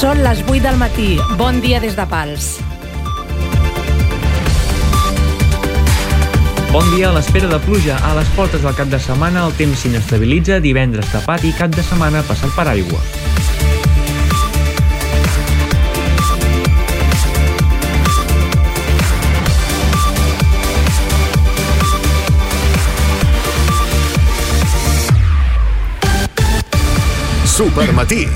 Són les 8 del matí. Bon dia des de Pals. Bon dia. A l'espera de pluja. A les portes del cap de setmana el temps s'inestabilitza, divendres tapat i cap de setmana passat per aigua. Supermatí.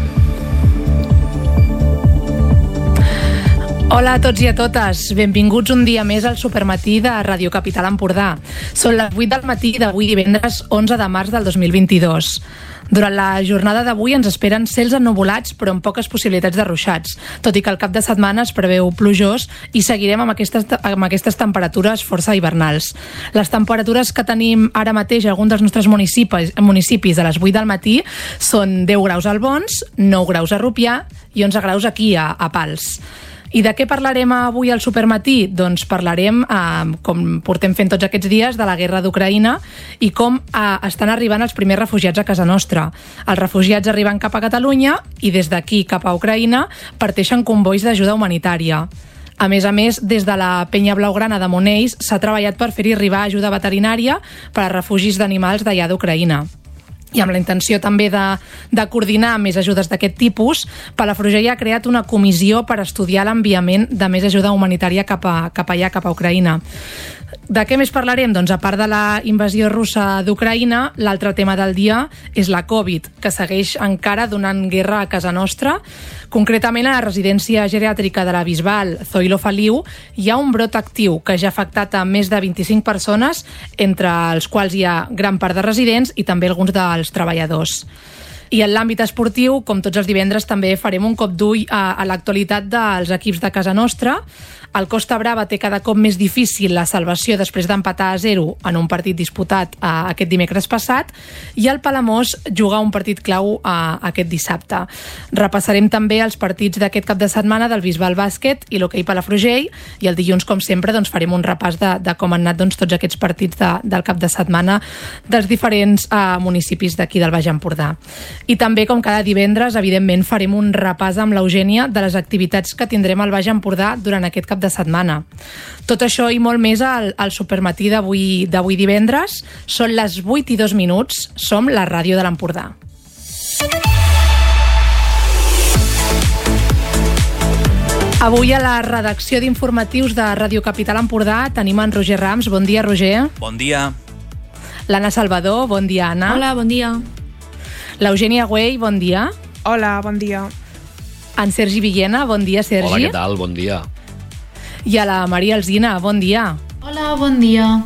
Hola a tots i a totes, benvinguts un dia més al Supermatí de Ràdio Capital Empordà. Són les 8 del matí d'avui divendres 11 de març del 2022. Durant la jornada d'avui ens esperen cels ennuvolats però amb poques possibilitats de ruixats, tot i que el cap de setmana es preveu plujós i seguirem amb aquestes temperatures força hivernals. Les temperatures que tenim ara mateix a alguns dels nostres municipis a les 8 del matí són 10 graus al Bons, 9 graus a Rupià i 11 graus aquí a Pals. I de què parlarem avui al Supermatí? Doncs parlarem, com portem fent tots aquests dies, de la guerra d'Ucraïna i com estan arribant els primers refugiats a casa nostra. Els refugiats arriben cap a Catalunya i des d'aquí cap a Ucraïna parteixen convois d'ajuda humanitària. A més, des de la Penya Blaugrana de Monells s'ha treballat per fer-hi arribar ajuda veterinària per a refugis d'animals d'allà d'Ucraïna. I amb la intenció també de coordinar més ajudes d'aquest tipus, Palafrugell ha creat una comissió per estudiar l'enviament de més ajuda humanitària cap allà, cap a Ucraïna. De què més parlarem? Doncs a part de la invasió russa d'Ucraïna, l'altre tema del dia és la Covid, que segueix encara donant guerra a casa nostra. Concretament, a la residència geriàtrica de la Bisbal Zoilo Feliu hi ha un brot actiu que ja ha afectat a més de 25 persones, entre els quals hi ha gran part de residents i també alguns dels treballadors. I en l'àmbit esportiu, com tots els divendres, també farem un cop d'ull a l'actualitat dels equips de casa nostra. El Costa Brava té cada cop més difícil la salvació després d'empatar a 0 en un partit disputat aquest dimecres passat i el Palamós juga un partit clau aquest dissabte. Repassarem també els partits d'aquest cap de setmana del Bisbal Bàsquet i l'hoquei Palafrugell i el dilluns, com sempre, farem un repàs de com han anat tots aquests partits del cap de setmana dels diferents municipis d'aquí del Baix Empordà. I també, com cada divendres, evidentment, farem un repàs amb l'Eugènia de les activitats que tindrem al Baix Empordà durant aquest cap de setmana. Tot això i molt més al Supermatí d'avui divendres. Són les 8:02. Som la ràdio de l'Empordà. Avui a la redacció d'informatius de Ràdio Capital Empordà tenim en Roger Rams. Bon dia, Roger. Bon dia. L'Anna Salvador. Bon dia, Anna. Hola, bon dia. L'Eugènia Güell. Bon dia. Hola, bon dia. En Sergi Villena. Bon dia, Sergi. Hola, què tal? Bon dia. I a la Maria Alsina. Bon dia. Hola, bon dia.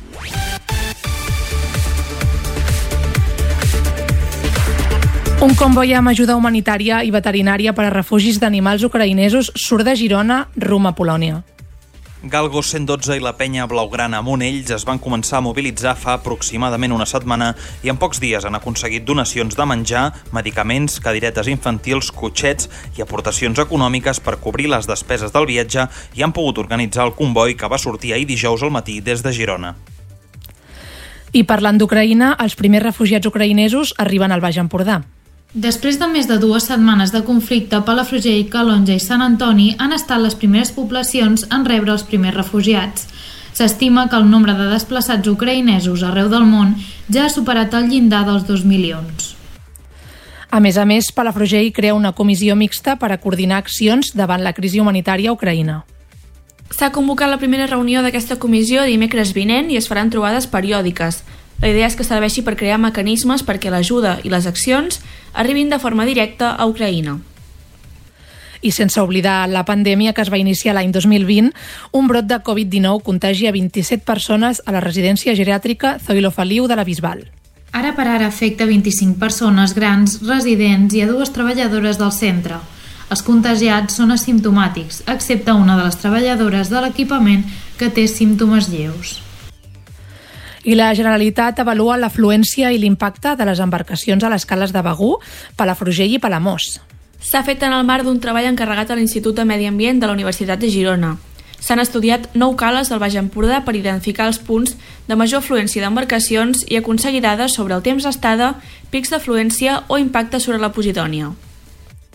Un comboi amb ajuda humanitària i veterinària per a refugis d'animals ucraïnesos surt de Girona rumb a Polònia. Galgo 112 i la Penya Blaugrana a Monells es van començar a mobilitzar fa aproximadament una setmana i en pocs dies han aconseguit donacions de menjar, medicaments, cadiretes infantils, cotxets i aportacions econòmiques per cobrir les despeses del viatge i han pogut organitzar el comboi que va sortir ahir dijous al matí des de Girona. I parlant d'Ucraïna, els primers refugiats ucraïnesos arriben al Baix Empordà. Després de més de 2 setmanes de conflicte, Palafrugell, Calonja i Sant Antoni han estat les primeres poblacions en rebre els primers refugiats. S'estima que el nombre de desplaçats ucraïnesos arreu del món ja ha superat el llindar dels 2 milions. A més, Palafrugell crea una comissió mixta per a coordinar accions davant la crisi humanitària a Ucraïna. S'ha convocat la primera reunió d'aquesta comissió dimecres vinent i es faran trobades periòdiques. La idea és que serveixi per crear mecanismes perquè l'ajuda i les accions arribin de forma directa a Ucraïna. I sense oblidar la pandèmia que es va iniciar l'any 2020, un brot de Covid-19 contagia 27 persones a la residència geriàtrica Zoilo Feliu de la Bisbal. Ara per ara afecta 25 persones grans, residents i a 2 treballadores del centre. Els contagiats són asimptomàtics, excepte una de les treballadores de l'equipament que té símptomes lleus. I la Generalitat avalua l'afluència i l'impacte de les embarcacions a les cales de Begur, Palafrugell i Palamós. S'ha fet en el marc d'un treball encarregat a l'Institut de Medi Ambient de la Universitat de Girona. S'han estudiat 9 cales al Baix Empordà per identificar els punts de major afluència d'embarcacions i aconseguir dades sobre el temps d'estada, pics d'afluència o impacte sobre la Posidònia.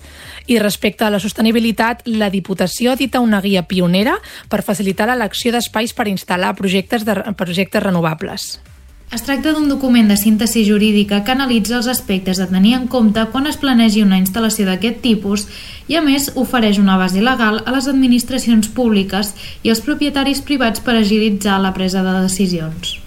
I respecte a la sostenibilitat, la Diputació edita una guia pionera per facilitar l'elecció d'espais per instal·lar projectes renovables. Es tracta d'un document de síntesi jurídica que analitza els aspectes a tenir en compte quan es planegi una instal·lació d'aquest tipus i, a més, ofereix una base legal a les administracions públiques i als propietaris privats per agilitzar la presa de decisions.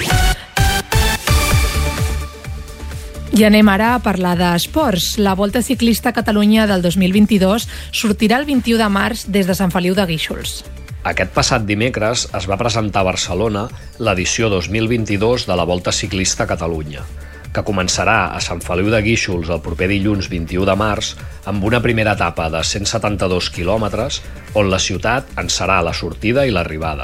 I anem ara a parlar d'esports. La Volta Ciclista a Catalunya del 2022 sortirà el 21 de març des de Sant Feliu de Guíxols. Aquest passat dimecres es va presentar a Barcelona l'edició 2022 de la Volta Ciclista a Catalunya, que començarà a Sant Feliu de Guíxols el proper dilluns 21 de març amb una primera etapa de 172 quilòmetres on la ciutat en serà la sortida i l'arribada.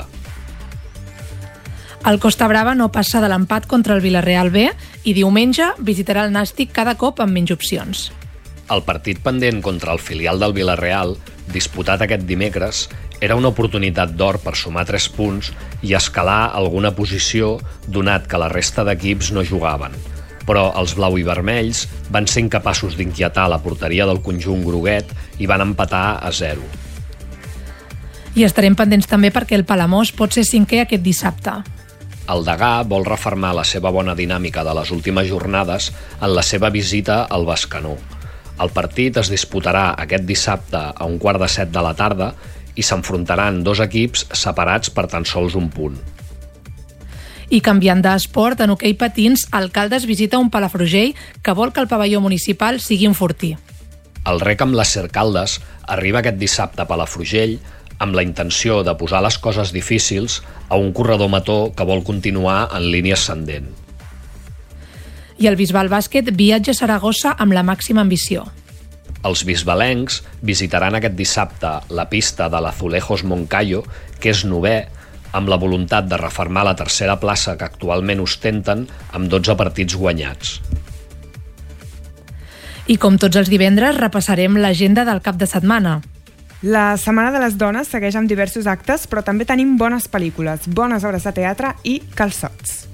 El Costa Brava no passa de l'empat contra el Vilareal B i diumenge visitarà el Nàstic cada cop amb menys opcions. El partit pendent contra el filial del Vilareal, disputat aquest dimecres, era una oportunitat d'or per sumar 3 punts i escalar alguna posició donat que la resta d'equips no jugaven. Però els blau i vermells van ser incapaços d'inquietar la porteria del conjunt groguet i van empatar a 0. I estarem pendents també perquè el Palamós pot ser 5è aquest dissabte. El Degà vol refermar la seva bona dinàmica de les últimes jornades en la seva visita al Bescanó. El partit es disputarà aquest dissabte a 6:15 de la tarda i s'enfrontaran 2 equips separats per tan sols un punt. I canviant d'esport, en hoquei patins, Alcaldes visita un Palafrugell que vol que el pavelló municipal sigui un fortí. El rec amb les Cercaldes arriba aquest dissabte a Palafrugell amb la intenció de posar les coses difícils a un corredor mató que vol continuar en línia ascendent. I el Bisbal Bàsquet viatja a Saragossa amb la màxima ambició. Els bisbalencs visitaran aquest dissabte la pista de l'Azulejos Moncayo, que és 9è, amb la voluntat de refermar la 3a plaça que actualment ostenten amb 12 partits guanyats. I com tots els divendres, repassarem l'agenda del cap de setmana. La Setmana de les Dones segueix amb diversos actes, però també tenim bones pel·lícules, bones obres de teatre i calçots.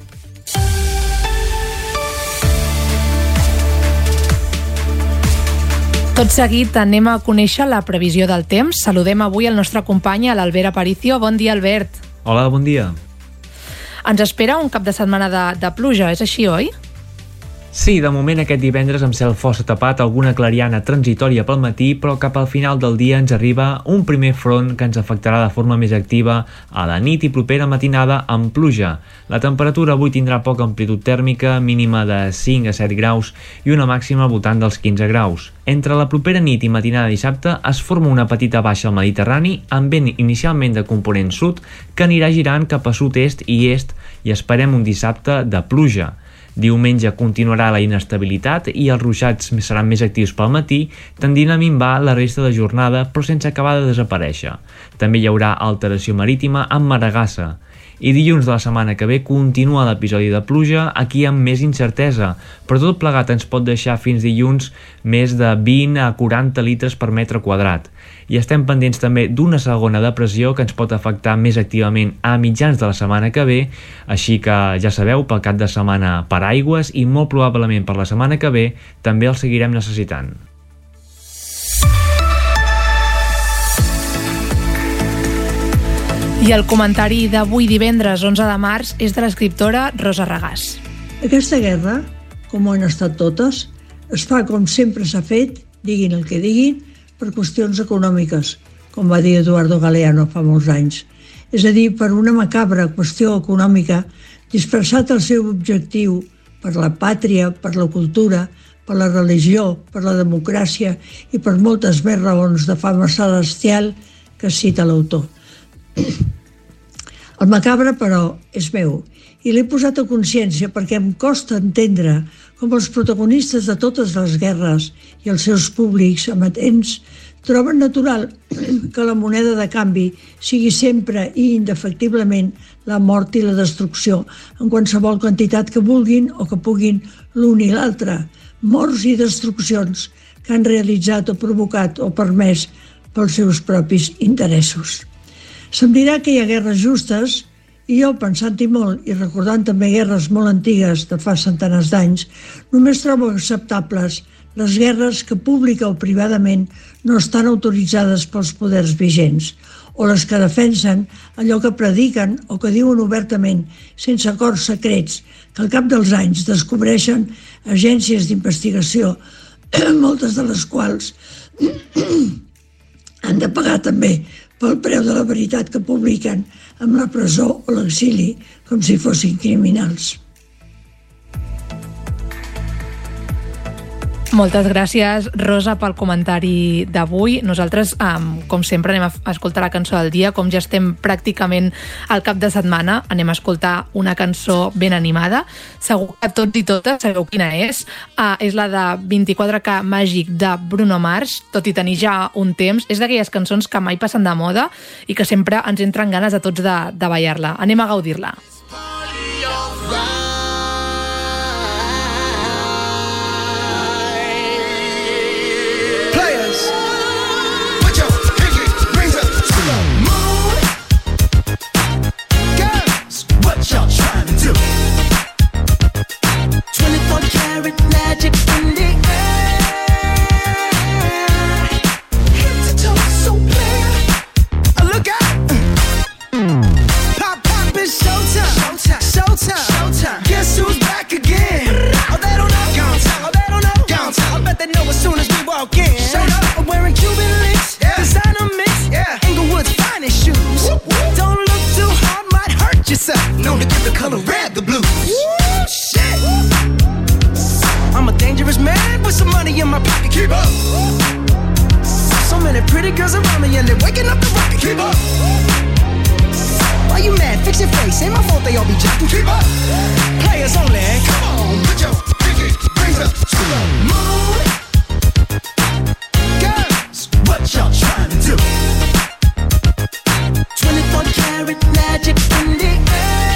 Tot seguit anem a conèixer la previsió del temps. Saludem avui el nostre company, l'Albert Aparicio. Bon dia, Albert. Hola, bon dia. Ens espera un cap de setmana de pluja, és així, oi? Sí, de moment aquest divendres amb cel força tapat, alguna clariana transitòria pel matí, però cap al final del dia ens arriba un primer front que ens afectarà de forma més activa a la nit i propera matinada amb pluja. La temperatura avui tindrà poca amplitud tèrmica, mínima de 5 a 7 graus i una màxima al voltant dels 15 graus. Entre la propera nit i matinada de dissabte es forma una petita baixa al Mediterrani amb vent inicialment de component sud que anirà girant cap a sud-est i est i esperem un dissabte de pluja. Diumenge continuarà la inestabilitat i els ruixats seran més actius pel matí, tendint a minvar la resta de jornada però sense acabar de desaparèixer. També hi haurà alteració marítima amb Maragassa. I dilluns de la setmana que ve continua l'episodi de pluja, aquí amb més incertesa, però tot plegat ens pot deixar fins dilluns més de 20 a 40 litres per metre quadrat. I estem pendents també d'una segona depressió que ens pot afectar més activament a mitjans de la setmana que ve, així que ja sabeu, pel cap de setmana paraigües i molt probablement per la setmana que ve també el seguirem necessitant. I el comentari d'avui divendres 11 de març és de l'escriptora Rosa Regàs. Aquesta guerra, com ho han estat totes, es fa com sempre s'ha fet, diguin el que diguin, per qüestions econòmiques, com va dir Eduardo Galeano fa molts anys. És a dir, per una macabra qüestió econòmica disfressat el seu objectiu per la pàtria, per la cultura, per la religió, per la democràcia i per moltes més raons de fama celestial que cita l'autor. El macabre, però, és meu, i l'he posat a consciència perquè em costa entendre com els protagonistes de totes les guerres i els seus públics amatents troben natural que la moneda de canvi sigui sempre i indefectiblement la mort i la destrucció en qualsevol quantitat que vulguin o que puguin l'un i l'altre, morts i destruccions que han realitzat o provocat o permès pels seus propis interessos. Se'm dirà que hi ha guerres justes i jo, pensant-hi molt i recordant també guerres molt antigues de fa centenars d'anys, només trobo acceptables les guerres que pública o privadament no estan autoritzades pels poders vigents, o les que defensen allò que prediquen o que diuen obertament sense acords secrets que al cap dels anys descobreixen agències d'investigació, moltes de les quals han de pagar també pel preu de la veritat que publiquen amb la presó o l'exili com si fossin criminals. Moltes gràcies, Rosa, pel comentari d'avui. Nosaltres, com sempre, anem a escoltar la cançó del dia. Com ja estem pràcticament al cap de setmana, anem a escoltar una cançó ben animada. Segur que tots i totes sabeu quina és. És la de 24K Màgic de Bruno Mars, tot i tenir ja un temps. És d'aquelles cançons que mai passen de moda i que sempre ens entren ganes a tots de ballar-la. Anem a gaudir-la. Y'all trying to do 24 karat magic in the air, head to toe so clear. Look out! Pop it's showtime, showtime. Guess who's back again? Oh, they don't know. I bet they know as soon as we walk in. I'm wearing Cuban links, designer mix, Inglewood's finest shoes. Don't look too hard, might hurt yourself. Known to give the color red the blues. Woo, shit. I'm a dangerous man with some money in my pocket. Keep up. So many pretty girls around me and they're waking up the rocket. Keep up. Why you mad? Fix your face. Ain't my fault they all be jacking. Keep up. Players only. Come on, put your pinky rings up to the moon. Girls, what y'all trying to do? 24 karat magic in the air,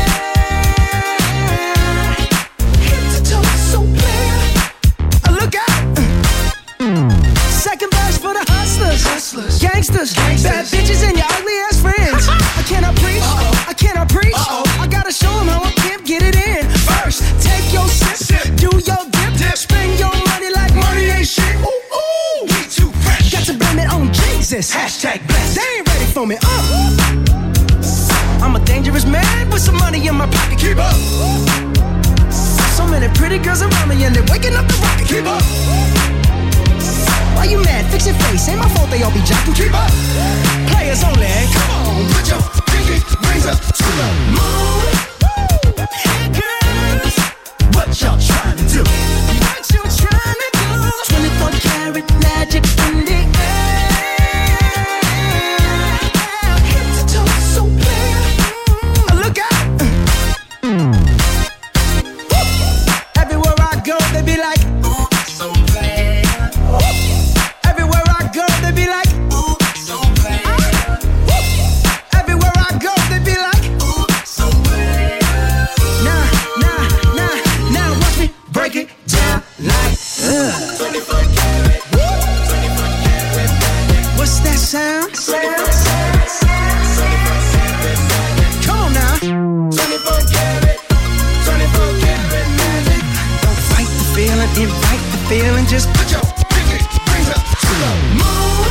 head to toe so clear. Look out! Second verse for the hustlers, gangsters, bad bitches and your ugly ass friends. I cannot preach, I cannot preach. I gotta show them how I can't get it in. First, take your sip, do your dip, spend your money like money ain't shit. Ooh, we too fresh. Got to blame it on Jesus. Hashtag blessed. They ain't ready for me. I'm a dangerous man with some money in my pocket. Keep up. So many pretty girls around me and they're waking up the rocket. Keep up. Why you mad? Fix your face. Ain't my fault they all be jocking. Keep up. Players only. Come on, put your pinky rings up to the moon. Hey girls, what y'all trying to do? What you trying to do? 24 karat magic in the air, head to toe so clear. Look out! Everywhere I go, they be like, ooh, so bad. Everywhere I go, they be like, ooh, so bad. Everywhere I go, they be like, ooh, so bad. Now, watch me break it down like, 24 karat, 24 karat magic. What's that sound? Come on now. 24 karat, 24 karat magic. Don't fight the feeling, invite the feeling. Just put your pinky rings up to the moon.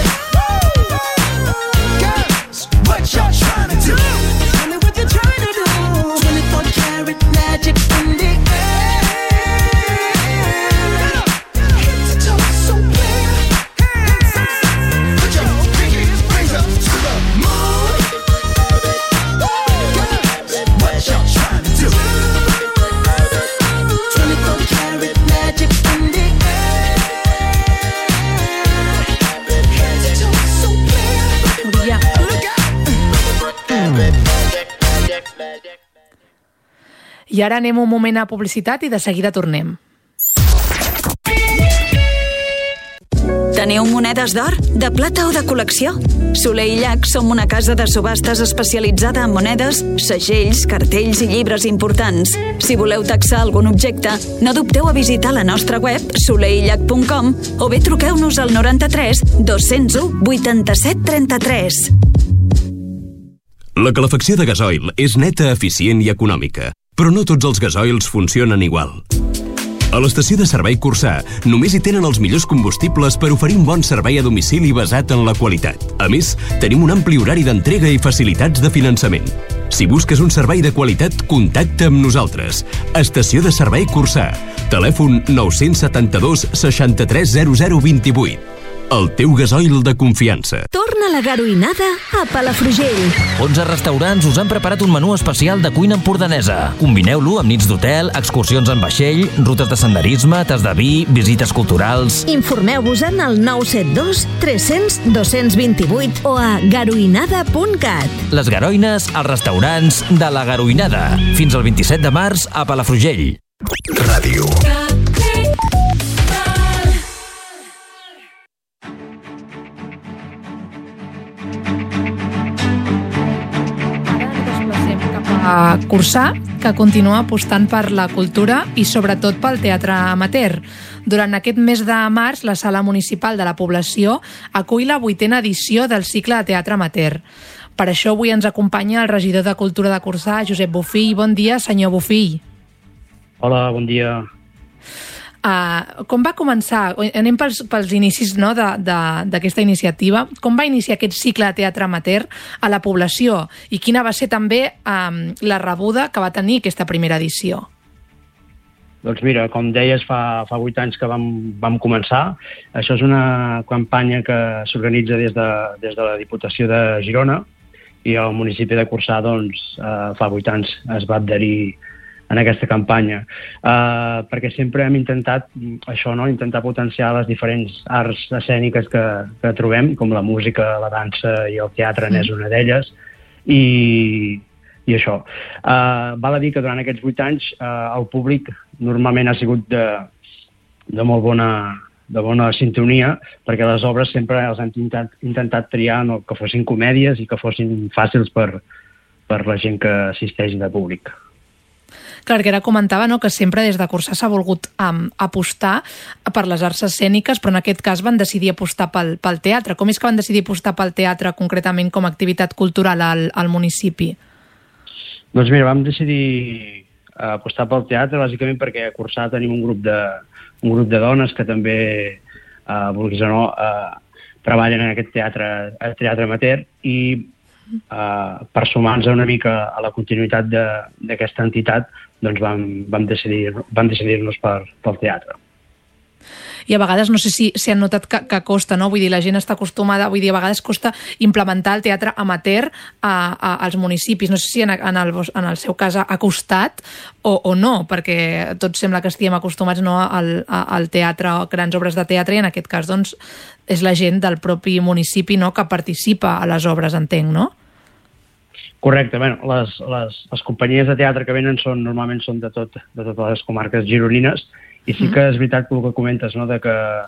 Girls, what y'all trying to do? Tell me what you're trying to do. 24 karat magic in the air, head to toe so clear. Put your pinky rings up to the moon. Girls, what y'all trying to do? 24 karat magic in the air, head to toe so clear. Look out! I ara anem un moment a publicitat i de seguida tornem. Teniu monedes d'or, de plata o de col·lecció? Soler i Llach som una casa de subhastes especialitzada en monedes, segells, cartells i llibres importants. Si voleu taxar algun objecte, no dubteu a visitar la nostra web solerilllach.com o bé truqueu-nos al 93 201 87 33. La calefacció de gasoil és neta, eficient i econòmica, però no tots els gasoils funcionen igual. A l'estació de servei Cursà només hi tenen els millors combustibles per oferir un bon servei a domicili basat en la qualitat. A més, tenim un ampli horari d'entrega i facilitats de finançament. Si busques un servei de qualitat, contacta amb nosaltres. Estació de servei Cursà. Telèfon 972 63 0028. El teu gasoil de confiança. Torna la garoinada a Palafrugell. 11 restaurants us han preparat un menú especial de cuina empordanesa. Combineu-lo amb nits d'hotel, excursions en vaixell, rutes de senderisme, tas de vi, visites culturals... Informeu-vos en el 972 300 228 o a garoinada.cat. Les Garoines als restaurants de la Garoinada. Fins al 27 de març a Palafrugell. Ràdio. A Cursà, que continua apostant per la cultura i sobretot pel teatre amateur. Durant aquest mes de març, la Sala Municipal de la Població acull la 8a edició del cicle de teatre amateur. Per això avui ens acompanya el regidor de Cultura de Cursà, Josep Bofill. Bon dia, senyor Bofill. Hola, bon dia. Com va començar? Anem pels inicis, no, d'aquesta iniciativa. Com va iniciar aquest cicle de teatre amateur a la població i quina va ser també la rebuda que va tenir aquesta primera edició? Doncs mira, com deies, fa 8 anys que vam començar. Això és una campanya que s'organitza des de la Diputació de Girona i el municipi de Cursà, doncs, fa 8 anys es va adherir en aquesta campanya, perquè sempre hem intentat això, no? Intentar potenciar les diferents arts escèniques que trobem, com la música, la dansa i el teatre n'és una d'elles, i això. Val a dir que durant aquests 8 anys el públic normalment ha sigut de molt bona sintonia, perquè les obres sempre els han intentat triar que fossin comèdies i que fossin fàcils per la gent que assisteix de públic. Clar, que ara comentava, no, que sempre des de Cursà s'ha volgut apostar per les arts escèniques, però en aquest cas van decidir apostar pel teatre. Com és que van decidir apostar pel teatre concretament com a activitat cultural al municipi? Doncs mira, vam decidir apostar pel teatre bàsicament perquè a Cursà tenim un grup de dones que també, vulguis o no, treballen en aquest teatre amateur i per sumar-nos una mica a la continuïtat d'aquesta entitat, doncs vam decidir-nos pel teatre. I a vegades, no sé si han notat que costa, no? Vull dir, la gent està acostumada, vull dir, a vegades costa implementar el teatre amateur als municipis. No sé si en el seu cas ha costat o no, perquè tots sembla que estiguem acostumats, no, al teatre, a grans obres de teatre, i en aquest cas, doncs, és la gent del propi municipi, no, que participa a les obres, entenc, no? Correcte. Bueno, les companyies de teatre que venen normalment són de totes les comarques gironines, i sí que és veritat el que comentes, no, de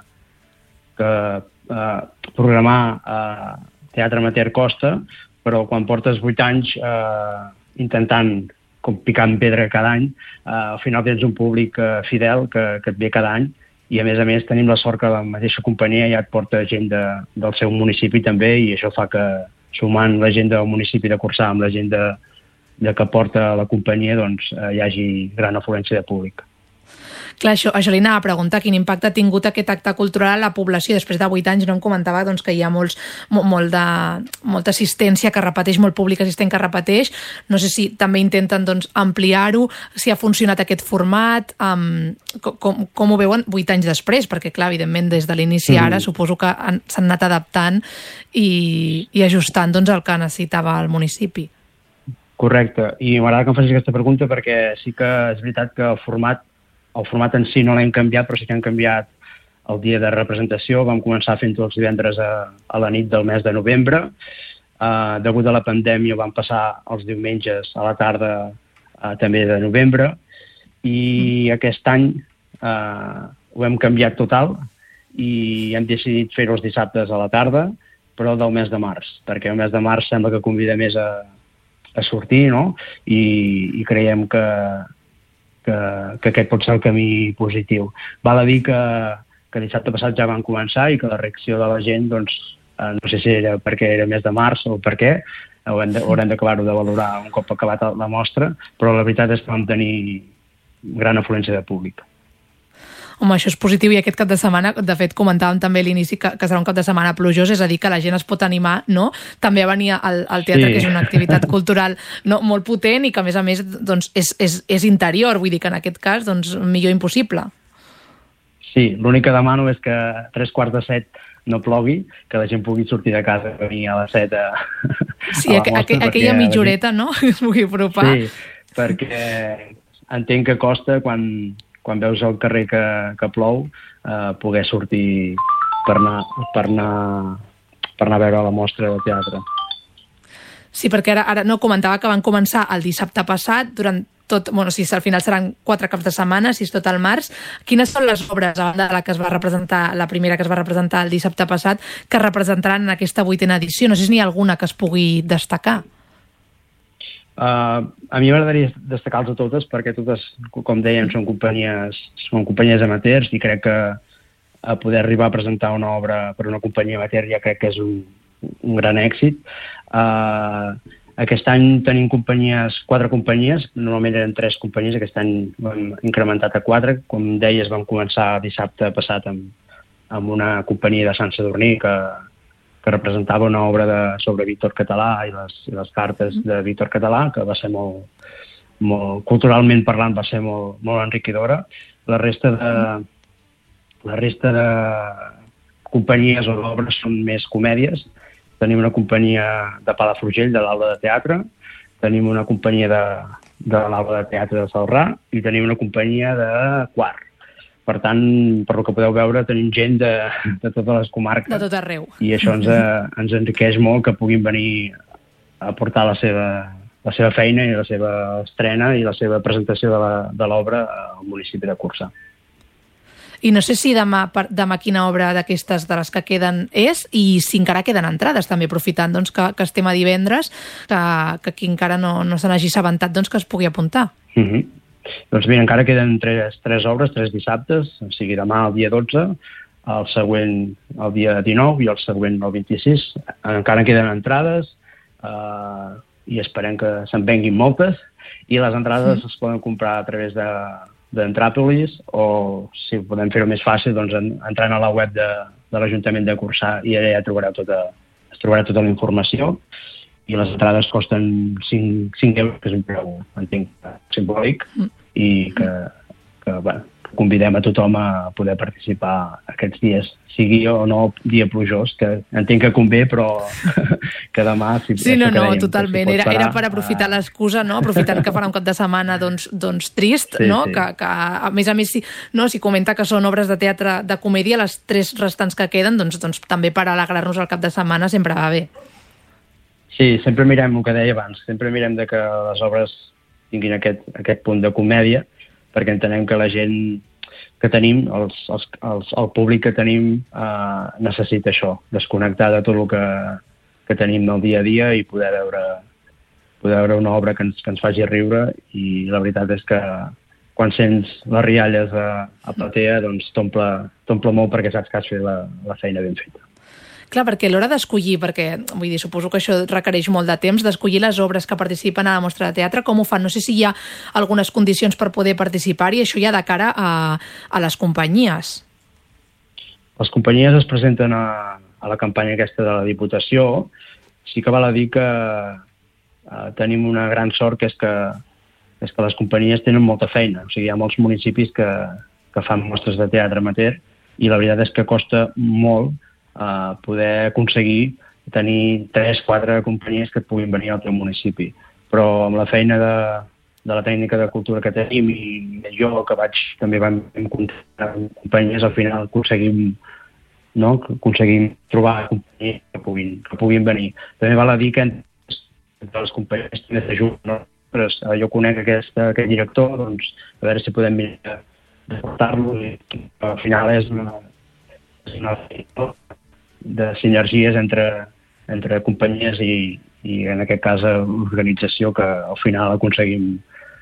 que programar teatre amateur costa, però quan portes 8 anys intentant picar en pedra cada any, al final tens un públic fidel que et ve cada any, i a més tenim la sort que la mateixa companyia ja et porta gent del seu municipi també, i això fa que sumant la gent del municipi de Cursà amb la gent que porta la companyia, doncs hi hagi gran afluència de públic. Clar, això li anava a preguntar, quin impacte ha tingut aquest acte cultural a la població. Després de 8 anys, no em comentava doncs, que hi ha molta assistència que repeteix, molt públic assistent que repeteix. No sé si també intenten doncs, ampliar-ho, si ha funcionat aquest format, com ho veuen 8 anys després, perquè clar, evidentment des de l'inici ara suposo que s'han anat adaptant i ajustant doncs, el que necessitava el municipi. Correcte, i m'agrada que em facis aquesta pregunta perquè sí que és veritat que el format en si no l'hem canviat, però sí que hem canviat el dia de representació. Vam començar fent-ho els divendres a la nit del mes de novembre. Degut a la pandèmia vam passar els diumenges a la tarda també de novembre. I aquest any ho hem canviat total i hem decidit fer-ho els dissabtes a la tarda, però del mes de març, perquè el mes de març sembla que convida més a sortir, no? I creiem que aquest pot ser el camí positiu. Val a dir que dissabte passat ja van començar i que la reacció de la gent, doncs, no sé si era perquè era mes de març o per què, haurem d'acabar-ho de valorar un cop acabat la mostra, però la veritat és que vam tenir gran afluència de públic. Home, això és positiu, i aquest cap de setmana, de fet, comentàvem també a l'inici que serà un cap de setmana plujós, és a dir, que la gent es pot animar, no?, també a venir al teatre, que és una activitat cultural, no, molt potent, i que a més doncs, és interior, vull dir que en aquest cas doncs, millor impossible. Sí, l'únic que demano és que a 3:45 no plogui, que la gent pugui sortir de casa i venir a les 7 sí, a la mostra. Aquella mitjoreta, no?, que es pugui apropar. Sí, perquè entenc que costa, quan veus al carrer que plou, poder sortir per anar a veure la mostra de teatre. Sí, perquè ara no comentava que van començar el dissabte passat, durant tot, bueno, si al final seran 4 caps de setmana, si és tot el març. Quines són les obres, a banda de la que es va representar, la primera que es va representar el dissabte passat, que representaran en aquesta 8ª edició? No sé si n'hi ha alguna que es pugui destacar. A mi m'agradaria destacar-les totes, perquè totes, com dèiem, són companyies amateurs, i crec que poder arribar a presentar una obra per una companyia amateur ja crec que és un gran èxit. Aquest any tenim 4 companyies, normalment eren 3 companyies, aquest any ho hem incrementat a 4. Com deies, vam començar dissabte passat amb una companyia de Sant Sadurní que representava una obra sobre Víctor Català i les cartes de Víctor Català, que va ser molt, culturalment parlant, va ser molt enriquidora. La resta de companyies o d'obres són més comèdies. Tenim una companyia de Palafrugell, de l'Aula de Teatre, tenim una companyia de l'Aula de Teatre de Celrà i tenim una companyia de Quart. Per tant, per lo que podeu veure, tenim gent de totes les comarques. De tot arreu. I això ens enriqueix molt, que puguin venir a portar la seva feina i la seva estrena i la seva presentació de l'obra al municipi de Corçà. I no sé si demà quina obra d'aquestes de les que queden és, i si encara queden entrades, també aprofitant doncs, que estem a divendres, que qui encara no se n'hagi assabentat doncs, que es pugui apuntar. Doncs mira, encara queden 3 obres, 3 dissabtes, o sigui, demà el dia 12, el següent el dia 19 i el següent el 26. Encara queden entrades i esperem que se'n venguin moltes, i les entrades es poden comprar a través d'Entràpolis, o si podem fer-ho més fàcil, doncs entrant a la web de l'Ajuntament de Corçà, i allà ja trobarà tota la informació. I les entrades costen 5 euros, que és un preu, entenc, simbòlic, i que convidem a tothom a poder participar aquests dies, sigui o no dia plujós, que entenc que convé, però que demà... Sí, no, totalment. Era per aprofitar l'excusa, no? Aprofitant que farà un cap de setmana doncs trist, no? Que a més, si comenta que són obres de teatre de comèdia, les 3 restants que queden, doncs també per alegrar-nos el cap de setmana sempre va bé. Sí, sempre mirem el que deia abans, sempre mirem que les obres tinguin aquest punt de comèdia, perquè entenem que la gent que tenim, el públic que tenim, necessita això, desconnectar de tot el que tenim del dia a dia i poder veure una obra que ens faci riure. I la veritat és que quan sents les rialles a platea, doncs t'omple molt, perquè saps que has fet la feina ben feta. Clar, perquè a l'hora d'escollir, perquè suposo que això requereix molt de temps, d'escollir les obres que participen a la mostra de teatre, com ho fan? No sé si hi ha algunes condicions per poder participar, i això ja de cara a les companyies. Les companyies es presenten a la campanya aquesta de la Diputació. Sí que val a dir que tenim una gran sort, que és que les companyies tenen molta feina. O sigui, hi ha molts municipis que fan mostres de teatre amateur, i la veritat és que costa molt poder aconseguir tenir 3-4 companyies que et puguin venir al teu municipi. Però amb la feina de la tècnica de cultura que tenim, i jo que també vam contactar amb companyies, al final aconseguim trobar companyies que puguin venir. També val a dir que entre les companyies també s'ajuden. Jo conec aquest director, doncs a veure si podem mirar de portar-lo, i al final és una de sinergies entre companyies i en aquest cas l'organització, que al final aconseguim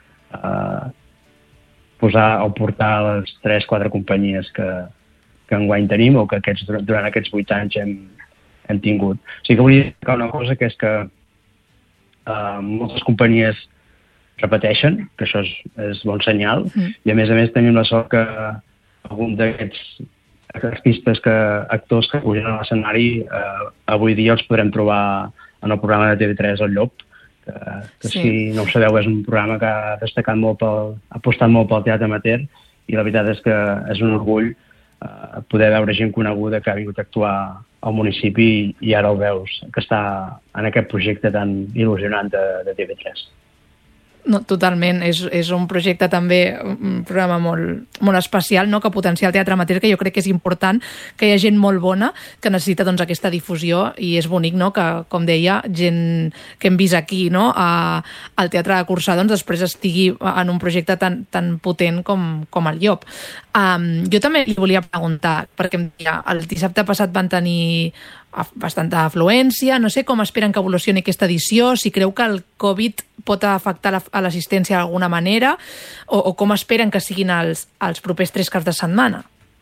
posar o portar les 3-4 companyies que enguany tenim, o que durant aquests 8 anys hem tingut. Sí que volia dir una cosa, que és que moltes companyies repeteixen, que això és bon senyal, i a més tenim la sort que algun d'aquests artistes, actors que pugen a l'escenari, avui dia els podrem trobar en el programa de TV3 El Llop, que sí. Si no ho sabeu, és un programa que ha destacat molt ha apostat molt pel teatre amateur, i la veritat és que és un orgull poder veure gent coneguda que ha vingut a actuar al municipi i ara el veus, que està en aquest projecte tan il·lusionant de TV3. No, totalment, és un projecte també, un programa molt especial, no? Que potencia el teatre amateur, que jo crec que és important, que hi ha gent molt bona que necessita doncs, aquesta difusió, i és bonic, no? Que, com deia, gent que hem vist aquí, no? Al Teatre de Corçà, doncs després estigui en un projecte tan potent com el Llop. Jo també li volia preguntar, perquè em deia, el dissabte passat van tenir bastanta afluència, no sé com esperen que evolucioni aquesta edició, si creu que el Covid pot afectar a l'assistència d'alguna manera, o com esperen que siguin els propers 3 caps de setmana?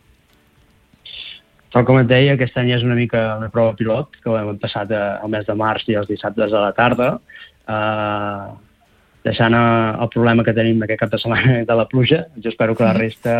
Tal com et deia, aquest any és una mica una prova pilot, que ho hem passat al mes de març i els dissabtes a la tarda, deixant el problema que tenim aquest cap de setmana de la pluja. Jo espero que la resta,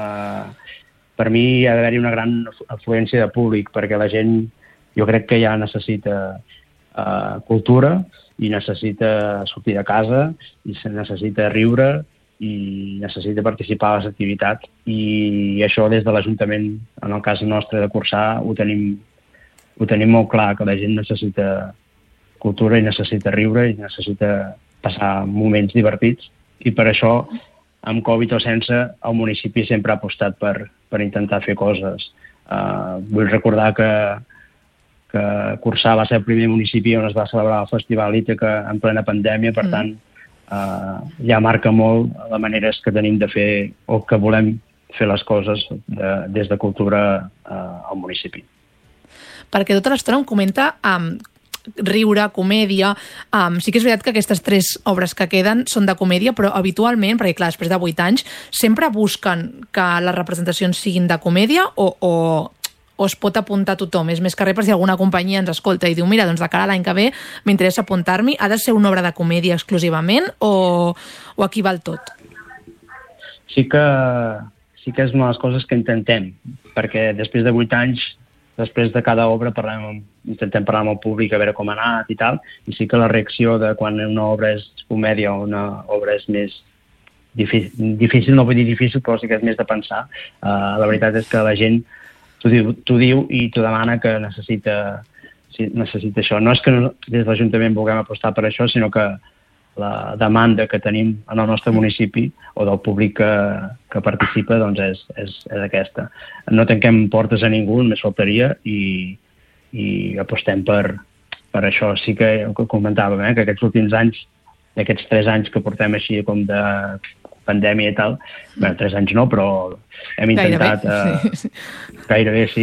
per mi, hi ha d'haver-hi una gran afluència de públic, perquè la gent, jo crec que ja necessita cultura, i necessita sortir de casa, i necessita riure, i necessita participar a les activitats, i això des de l'Ajuntament, en el cas nostre de Corçà, ho tenim molt clar, que la gent necessita cultura i necessita riure i necessita passar moments divertits, i per això, amb Covid o sense, el municipi sempre ha apostat per intentar fer coses. Vull recordar que Corçà va ser el primer municipi on es va celebrar el Festival Ítaca en plena pandèmia, per tant, ja marca molt la manera que tenim de fer o que volem fer les coses des de cultura al municipi. Perquè tota l'estona em comenta riure, comèdia. Sí que és veritat que aquestes 3 obres que queden són de comèdia, però habitualment, perquè clar, després de 8 anys, sempre busquen que les representacions siguin de comèdia o es pot apuntar a tothom? És més que res per si alguna companyia ens escolta i diu, mira, doncs de cara a l'any que ve m'interessa apuntar-m'hi. Ha de ser una obra de comèdia exclusivament o aquí val tot? Sí que és una de les coses que intentem, perquè després de 8 anys, després de cada obra intentem parlar amb el públic a veure com ha anat i tal, i sí que la reacció de quan una obra és comèdia o una obra és més difícil, no vull dir difícil, però sí que és més de pensar. La veritat és que la gent t'ho diu i t'ho demana, que necessita això. No és que des de l'Ajuntament vulguem apostar per això, sinó que la demanda que tenim en el nostre municipi o del públic que participa doncs és aquesta. No tanquem portes a ningú, només faltaria, i apostem per això. Sí que comentàvem que aquests últims anys, aquests 3 anys que portem així com de pandèmia i tal, 3 anys no, però hem intentat... Gairebé sí.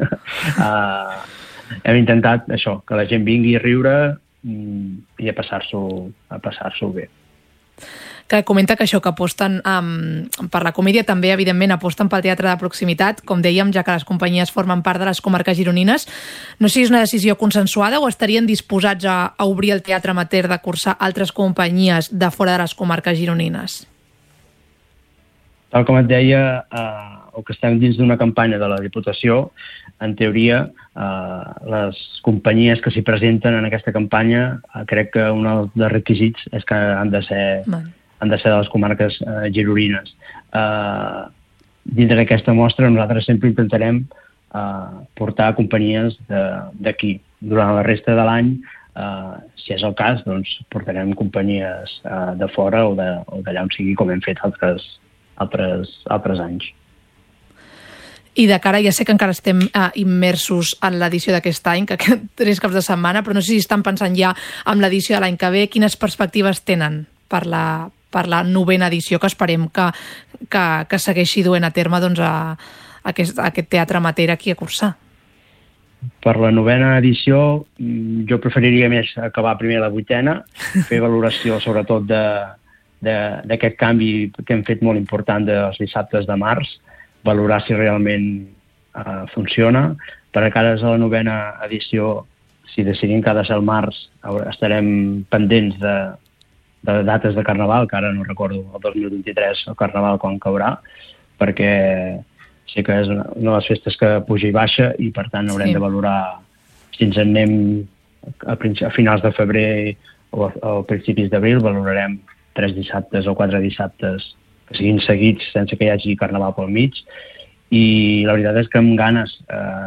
Hem intentat això, que la gent vingui a riure i a passar-s'ho bé. Que comenta que això, que aposten per la comèdia, també evidentment aposten pel teatre de proximitat, com dèiem, ja que les companyies formen part de les comarques gironines. No sé si és una decisió consensuada o estarien disposats a obrir el teatre amateur de Corçà a altres companyies de fora de les comarques gironines? Tal com et deia, o que estem dins d'una campanya de la Diputació, en teoria, les companyies que s'hi presenten en aquesta campanya, crec que un dels requisits és que han de ser de les comarques gironines. Dintre d'aquesta mostra, nosaltres sempre intentarem portar companyies d'aquí. Durant la resta de l'any, si és el cas, doncs portarem companyies de fora o d'allà on sigui, com hem fet altres anys. I de cara, ja sé que encara estem immersos en l'edició d'aquest any, que 3 caps de setmana, però no sé si estan pensant ja en l'edició de l'any que ve. Quines perspectives tenen per la 9ª edició, que esperem que segueixi duent a terme doncs, aquest teatre amateur aquí a Corçà? Per la 9ª edició jo preferiria més acabar primer la 8ª, fer valoració sobretot d'aquest canvi que hem fet molt important dels dissabtes de març, valorar si realment funciona. Per a cara a la 9ª edició, si decidim que ha de ser el març, estarem pendents de dates de Carnaval, que ara no recordo, el 2023, el Carnaval quan caurà, perquè sé que és una de les festes que puja i baixa i per tant haurem de valorar si ens en anem a finals de febrer o a principis d'abril, valorarem 3 dissabtes o 4 dissabtes que siguin seguits sense que hi hagi carnaval pel mig, i la veritat és que amb ganes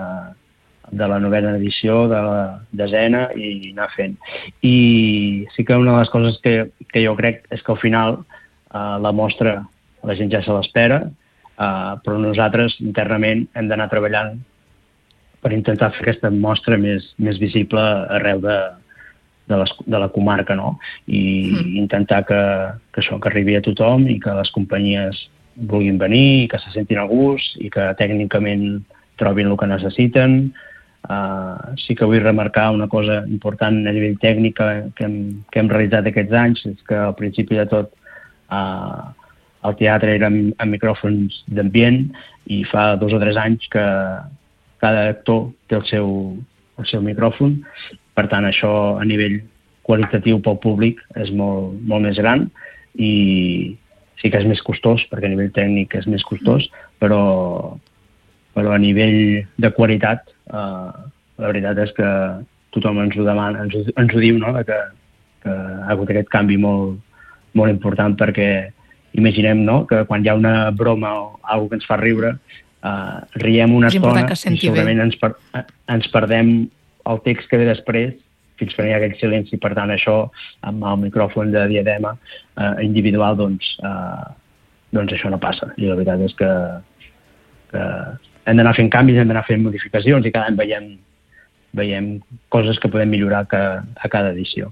de la 9a edició, de la 10a i anar fent. I sí que una de les coses que jo crec és que al final la mostra la gent ja se l'espera, però nosaltres internament hem d'anar treballant per intentar fer aquesta mostra més visible arreu de la comarca, no? I intentar que això que arribi a tothom i que les companyies vulguin venir i que se sentin a gust i que tècnicament trobin el que necessiten. Sí que vull remarcar una cosa important a nivell tècnic que hem realitzat aquests anys, és que al principi de tot el teatre era amb micròfons d'ambient i fa 2 o 3 anys que cada actor té el seu micròfon. Per tant, això a nivell qualitatiu pel públic és molt, molt més gran i sí que és més costós, perquè a nivell tècnic és més costós, però a nivell de qualitat la veritat és que tothom ens ho demana, ens ho diu, no? Que ha hagut aquest canvi molt, molt important, perquè imaginem, no?, que quan hi ha una broma o alguna que ens fa riure, riem una estona i segurament ens perdem el text que ve després fins que no hi ha aquell silenci. Per tant, això amb el micròfon de diadema individual, doncs això no passa. I la veritat és que hem d'anar fent canvis, hem d'anar fent modificacions i cada any veiem coses que podem millorar a cada edició.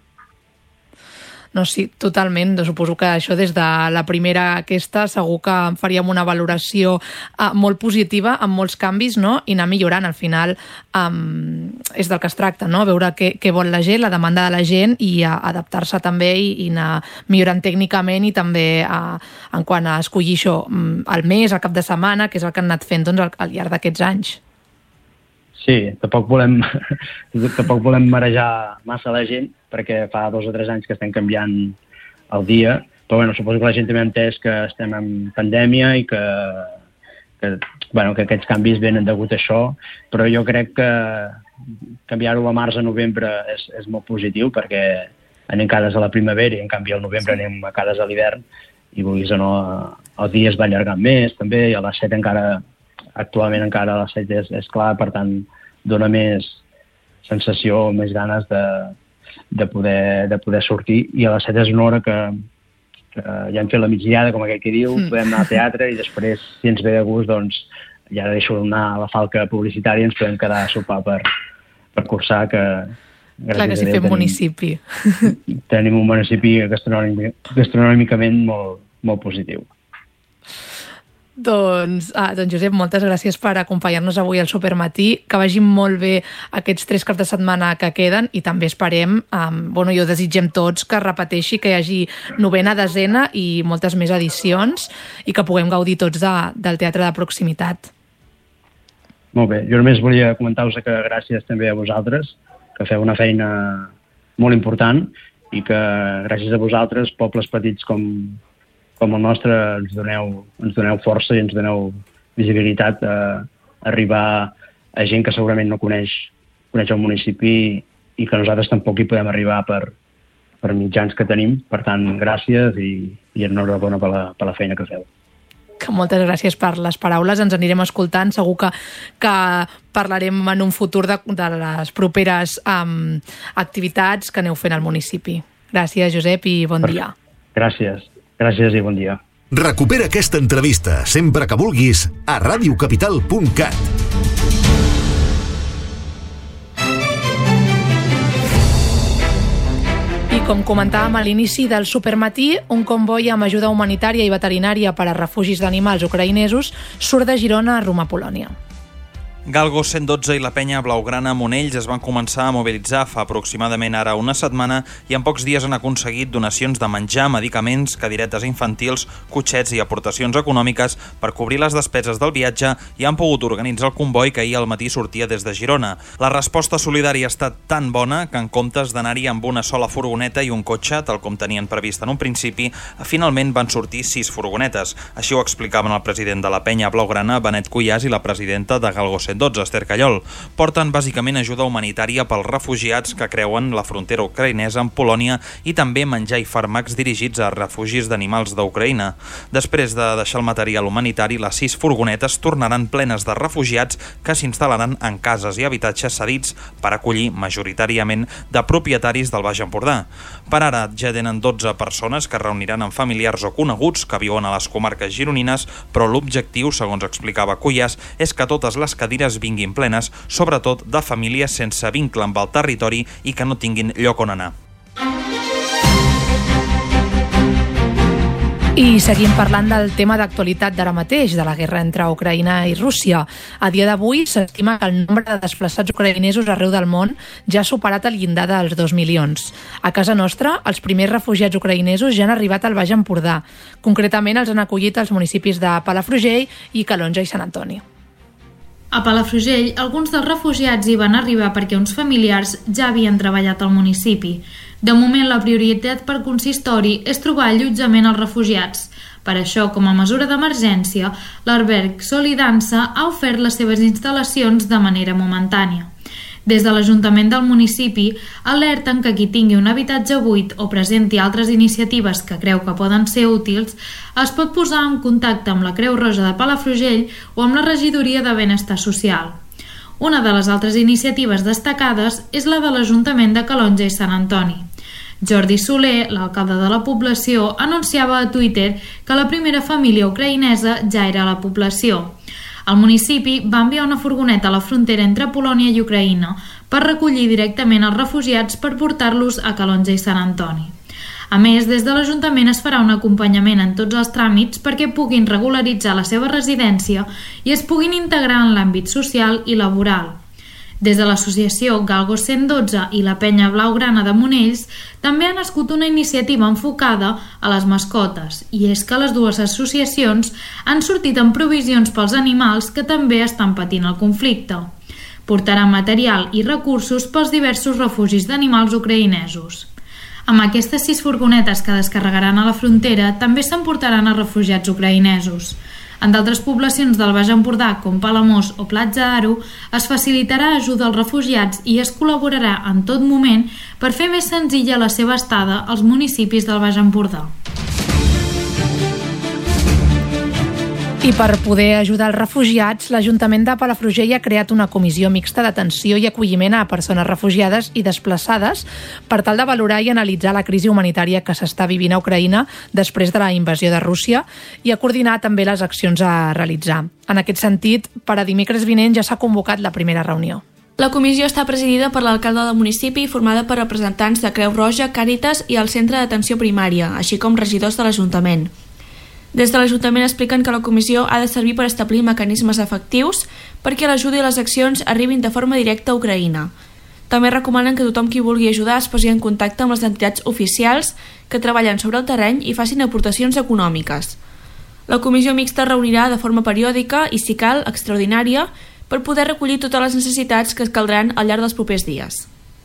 No, sí, totalment. Suposo que això des de la primera aquesta segur que faríem una valoració molt positiva, amb molts canvis, no? I anar millorant. Al final és del que es tracta, no? Veure què vol la gent, la demanda de la gent i adaptar-se també i anar millorant tècnicament i també en quant a escollir això, el mes, el cap de setmana, que és el que han anat fent doncs, al llarg d'aquests anys. Sí, tampoc volem marejar massa la gent, perquè fa 2 o 3 anys que estem canviant el dia, però bueno, suposo que la gent també ha entès que estem en pandèmia i que aquests canvis venen degut a això, però jo crec que canviar-ho a març a novembre és molt positiu, perquè anem cares a la primavera i en canvi al novembre anem a cares a l'hivern i vulguis o no, el dia es va allargant més també, i a les 7 actualment encara a les 7 és clar, per tant dona més sensació, més ganes de poder sortir, i a les 7 és una hora que ja hem fet la migdiada, com aquell que diu, podem anar al teatre i després, si ens ve de gust, doncs ja deixo anar a la falca publicitària i ens podem quedar a sopar per cursar, que clar que sí, fem municipi. Tenim un municipi gastronòmicament molt positiu. Doncs Josep, moltes gràcies per acompanyar-nos avui al Supermatí, que vagin molt bé aquests 3 caps de setmana que queden i també esperem, jo desitgem tots que es repeteixi, que hi hagi 9a, 10a i moltes més edicions i que puguem gaudir tots del teatre de proximitat. Molt bé, jo només volia comentar-vos que gràcies també a vosaltres, que feu una feina molt important i que gràcies a vosaltres, pobles petits com el nostre, ens doneu força i ens doneu visibilitat a arribar a gent que segurament no coneix el municipi i que nosaltres tampoc hi podem arribar per mitjans que tenim. Per tant, gràcies i enhorabona per la feina que feu. Que moltes gràcies per les paraules, ens anirem escoltant, segur que parlarem en un futur de les properes activitats que aneu fent al municipi. Gràcies, Josep, i bon dia. Gràcies i bon dia. Recupera aquesta entrevista sempre que vulguis a radiocapital.cat. I com comentàvem a l'inici del Supermatí, un comboi amb ajuda humanitària i veterinària per a refugis d'animals ucraïnesos surt de Girona rumb a Polònia. Galgo 112 i la penya blaugrana Monells es van començar a mobilitzar fa aproximadament ara una setmana i en pocs dies han aconseguit donacions de menjar, medicaments, cadiretes infantils, cotxets i aportacions econòmiques per cobrir les despeses del viatge i han pogut organitzar el comboi que ahir al matí sortia des de Girona. La resposta solidària ha estat tan bona que en comptes d'anar-hi amb una sola furgoneta i un cotxe, tal com tenien previst en un principi, finalment van sortir 6 furgonetes. Així ho explicaven el president de la penya blaugrana, Benet Cuyàs, i la presidenta de Galgo 112, Esther Callol. Porten bàsicament ajuda humanitària pels refugiats que creuen la frontera ucraïnesa amb Polònia i també menjar i fàrmacs dirigits a refugis d'animals d'Ucraïna. Després de deixar el material humanitari, les 6 furgonetes tornaran plenes de refugiats que s'instal·laran en cases i habitatges cedits per acollir majoritàriament de propietaris del Baix Empordà. Per ara ja tenen 12 persones que reuniran amb familiars o coneguts que viuen a les comarques gironines, però l'objectiu, segons explicava Cuyàs, és que totes les cadires vinguin plenes, sobretot de famílies sense vincle amb el territori i que no tinguin lloc on anar. I seguim parlant del tema d'actualitat d'ara mateix, de la guerra entre Ucraïna i Rússia. A dia d'avui s'estima que el nombre de desplaçats ucraïnesos arreu del món ja ha superat el llindar dels 2 milions. A casa nostra, els primers refugiats ucraïnesos ja han arribat al Baix Empordà. Concretament els han acollit als municipis de Palafrugell i Calonge i Sant Antoni. A Palafrugell, alguns dels refugiats hi van arribar perquè uns familiars ja havien treballat al municipi. De moment, la prioritat per consistori és trobar allotjament als refugiats. Per això, com a mesura d'emergència, l'alberg Solidança ha ofert les seves instal·lacions de manera momentània. Des de l'Ajuntament del municipi alerten que qui tingui un habitatge buit o presenti altres iniciatives que creu que poden ser útils es pot posar en contacte amb la Creu Roja de Palafrugell o amb la Regidoria de Benestar Social. Una de les altres iniciatives destacades és la de l'Ajuntament de Calonge i Sant Antoni. Jordi Soler, l'alcalde de la població, anunciava a Twitter que la primera família ucraïnesa ja era a la població. El municipi va enviar una furgoneta a la frontera entre Polònia i Ucraïna per recollir directament els refugiats per portar-los a Calonge i Sant Antoni. A més, des de l'Ajuntament es farà un acompanyament en tots els tràmits perquè puguin regularitzar la seva residència i es puguin integrar en l'àmbit social i laboral. Des de l'associació Galgo 112 i la penya blaugrana de Monells també ha nascut una iniciativa enfocada a les mascotes, i és que les dues associacions han sortit amb provisions pels animals que també estan patint el conflicte. Portaran material i recursos pels diversos refugis d'animals ucraïnesos. Amb aquestes 6 furgonetes que descarregaran a la frontera també s'emportaran a refugiats ucraïnesos. En d'altres poblacions del Baix Empordà, com Palamós o Platja d'Aro, es facilitarà ajuda als refugiats i es col·laborarà en tot moment per fer més senzilla la seva estada als municipis del Baix Empordà. I per poder ajudar els refugiats, l'Ajuntament de Palafrugell ha creat una comissió mixta d'atenció i acolliment a persones refugiades i desplaçades per tal de valorar i analitzar la crisi humanitària que s'està vivint a Ucraïna després de la invasió de Rússia i a coordinar també les accions a realitzar. En aquest sentit, per a dimecres vinent ja s'ha convocat la primera reunió. La comissió està presidida per l'alcalde del municipi i formada per representants de Creu Roja, Càritas i el Centre d'Atenció Primària, així com regidors de l'Ajuntament. Des de l'Ajuntament expliquen que la comissió ha de servir per establir mecanismes efectius perquè l'ajuda i les accions arribin de forma directa a Ucraïna. També recomanen que tothom qui vulgui ajudar es posi en contacte amb les entitats oficials que treballen sobre el terreny i facin aportacions econòmiques. La comissió mixta reunirà de forma periòdica i, si cal, extraordinària, per poder recollir totes les necessitats que es caldran al llarg dels propers dies.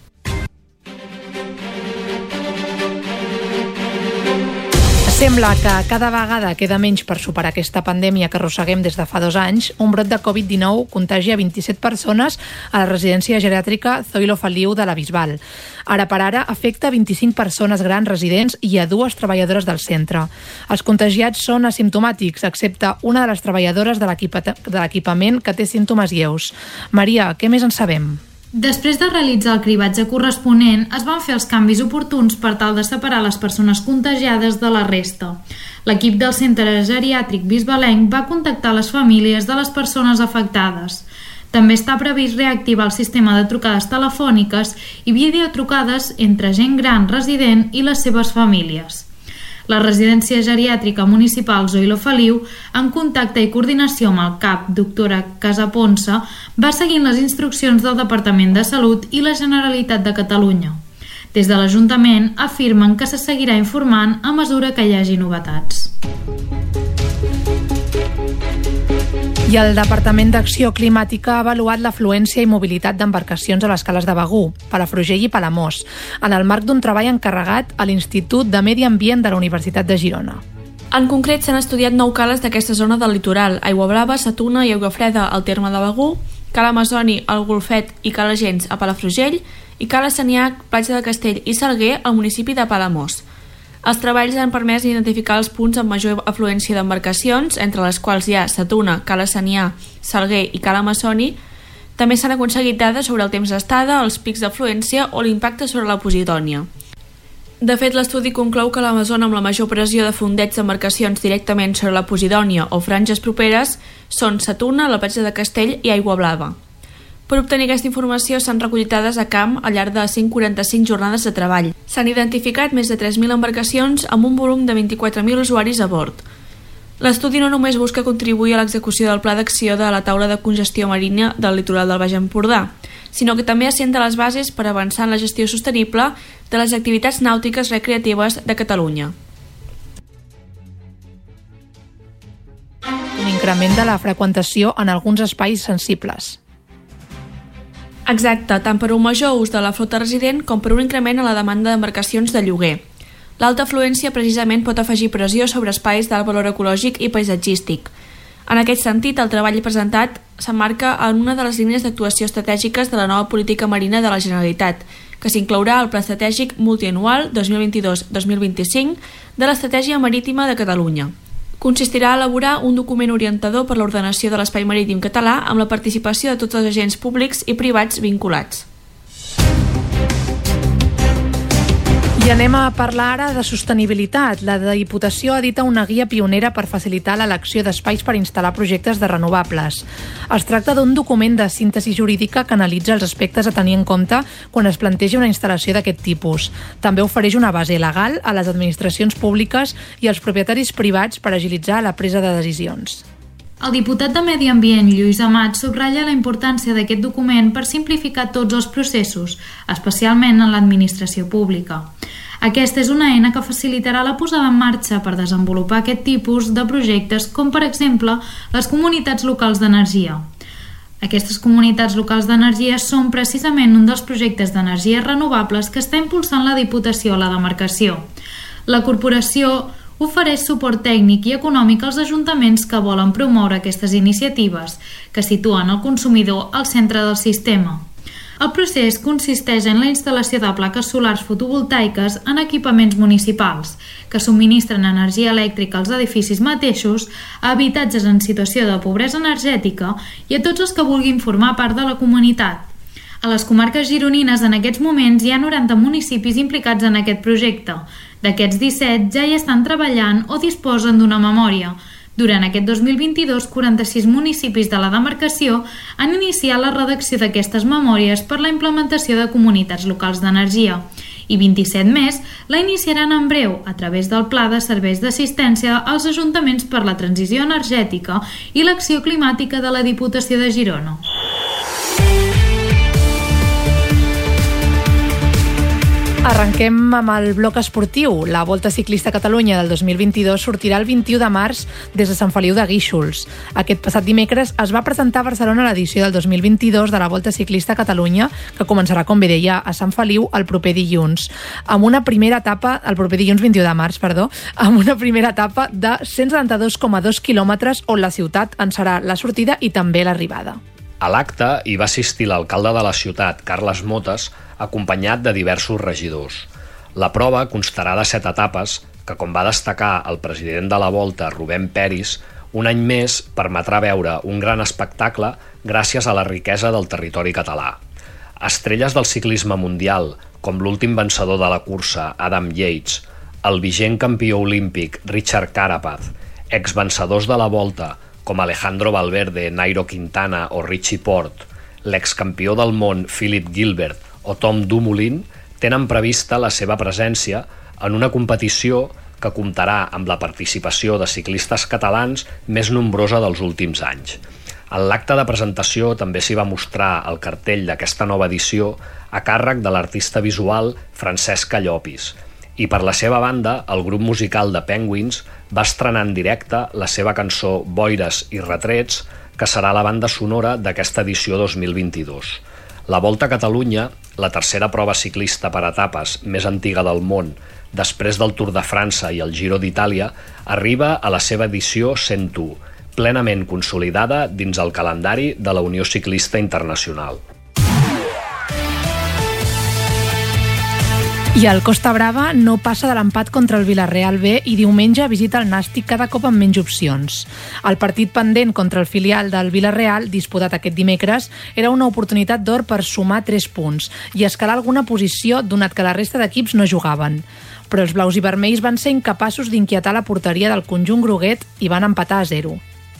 Sembla que cada vegada queda menys per superar aquesta pandèmia que arrosseguem des de fa 2 anys. Un brot de Covid-19 contagia 27 persones a la residència geriàtrica Zoilo Feliu de la Bisbal. Ara per ara afecta 25 persones grans residents i a 2 treballadores del centre. Els contagiats són asimptomàtics, excepte una de les treballadores de l'equipament que té símptomes lleus. Maria, què més en sabem? Després de realitzar el cribatge corresponent, es van fer els canvis oportuns per tal de separar les persones contagiades de la resta. L'equip del centre geriàtric bisbalenc va contactar les famílies de les persones afectades. També està previst reactivar el sistema de trucades telefòniques i videotrucades entre gent gran resident i les seves famílies. La residència geriàtrica municipal Zoilo Feliu, en contacte i coordinació amb el CAP, doctora Casaponsa, va seguint les instruccions del Departament de Salut i la Generalitat de Catalunya. Des de l'Ajuntament afirmen que se seguirà informant a mesura que hi hagi novetats. I el Departament d'Acció Climàtica ha avaluat l'afluència i mobilitat d'embarcacions a les cales de Begur, Palafrugell i Palamós, en el marc d'un treball encarregat a l'Institut de Medi Ambient de la Universitat de Girona. En concret, s'han estudiat 9 cales d'aquesta zona del litoral: Aiguablava, Sa Tuna i Aiguafreda al terme de Begur, Cala Amazoni, el Golfet i Cala Gens a Palafrugell i Cala Saniac, Platja de Castell i Salguer al municipi de Palamós. Els treballs han permès identificar els punts amb major afluència d'embarcacions, entre les quals hi ha Sa Tuna, Cala Sanià, Salguer i Cala Amazoni. També s'han aconseguit dades sobre el temps d'estada, els pics d'afluència o l'impacte sobre la Posidònia. De fet, l'estudi conclou que la zona amb la major pressió de fondeig d'embarcacions directament sobre la Posidònia o franges properes són Sa Tuna, la Platja de Castell i Aiguablava. Per obtenir aquesta informació s'han recollit dades a camp al llarg de 145 jornades de treball. S'han identificat més de 3.000 embarcacions amb un volum de 24.000 usuaris a bord. L'estudi no només busca contribuir a l'execució del pla d'acció de la taula de congestió marina del litoral del Baix Empordà, sinó que també assenta les bases per avançar en la gestió sostenible de les activitats nàutiques recreatives de Catalunya. Un increment de la freqüentació en alguns espais sensibles. Exacte, tant per un major ús de la flota resident com per un increment a la demanda d'embarcacions de lloguer. L'alta afluència precisament pot afegir pressió sobre espais d'alt valor ecològic i paisatgístic. En aquest sentit, el treball presentat s'emmarca en una de les línies d'actuació estratègiques de la nova política marina de la Generalitat, que s'inclourà al Pla Estratègic Multianual 2022-2025 de l'Estratègia Marítima de Catalunya. Consistirà a elaborar un document orientador per l'ordenació de l'espai marítim català amb la participació de tots els agents públics i privats vinculats. I anem a parlar ara de sostenibilitat. La Diputació edita una guia pionera per facilitar l'elecció d'espais per instal·lar projectes de renovables. Es tracta d'un document de síntesi jurídica que analitza els aspectes a tenir en compte quan es planteja una instal·lació d'aquest tipus. També ofereix una base legal a les administracions públiques i als propietaris privats per agilitzar la presa de decisions. El diputat de Medi Ambient, Lluís Amat, subratlla la importància d'aquest document per simplificar tots els processos, especialment en l'administració pública. Aquesta és una eina que facilitarà la posada en marxa per desenvolupar aquest tipus de projectes, com per exemple les comunitats locals d'energia. Aquestes comunitats locals d'energia són precisament un dels projectes d'energies renovables que està impulsant la Diputació a la demarcació. La corporació ofereix suport tècnic i econòmic als ajuntaments que volen promoure aquestes iniciatives, que situen el consumidor al centre del sistema. El procés consisteix en la instal·lació de plaques solars fotovoltaiques en equipaments municipals, que subministren energia elèctrica als edificis mateixos, a habitatges en situació de pobresa energètica i a tots els que vulguin formar part de la comunitat. A les comarques gironines en aquests moments hi ha 90 municipis implicats en aquest projecte. D'aquests 17 ja hi estan treballant o disposen d'una memòria. Durant aquest 2022, 46 municipis de la demarcació han iniciat la redacció d'aquestes memòries per la implementació de comunitats locals d'energia i 27 més la iniciaran en breu a través del Pla de Serveis d'Assistència als Ajuntaments per la Transició Energètica i l'Acció Climàtica de la Diputació de Girona. Arrenquem amb el bloc esportiu. La Volta Ciclista a Catalunya del 2022 sortirà el 21 de març des de Sant Feliu de Guíxols. Aquest passat dimecres es va presentar a Barcelona l'edició del 2022 de la Volta Ciclista a Catalunya, que començarà, com bé deia, a Sant Feliu el proper dilluns. Amb una primera etapa, el proper dilluns 21 de març, amb una primera etapa de 172,2 quilòmetres on la ciutat en serà la sortida i també l'arribada. A l'acte hi va assistir l'alcalde de la ciutat, Carles Motes, acompanyat de diversos regidors. La prova constarà de 7 etapes que, com va destacar el president de la Volta, Rubén Peris, un any més permetrà veure un gran espectacle gràcies a la riquesa del territori català. Estrelles del ciclisme mundial, com l'últim vencedor de la cursa, Adam Yates, el vigent campió olímpic Richard Carapaz, exvencedors de la Volta, com Alejandro Valverde, Nairo Quintana o Richie Porte, l'excampió del món Philip Gilbert o Tom Dumoulin, tenen prevista la seva presència en una competició que comptarà amb la participació de ciclistes catalans més nombrosa dels últims anys. En l'acte de presentació també s'hi va mostrar el cartell d'aquesta nova edició a càrrec de l'artista visual Francesc Llopis. I per la seva banda, el grup musical de Penguins va estrenar en directe la seva cançó Boires i retrets, que serà la banda sonora d'aquesta edició 2022. La Volta a Catalunya, la tercera prova ciclista per etapes més antiga del món, després del Tour de França i el Giro d'Itàlia, arriba a la seva edició 101, plenament consolidada dins el calendari de la Unió Ciclista Internacional. I el Costa Brava no passa de l'empat contra el Vilareal B i diumenge visita el Nàstic cada cop amb menys opcions. El partit pendent contra el filial del Vilareal, disputat aquest dimecres, era una oportunitat d'or per sumar 3 punts i escalar alguna posició donat que la resta d'equips no jugaven. Però els blaus i vermells van ser incapaços d'inquietar la porteria del conjunt groguet i van empatar a 0.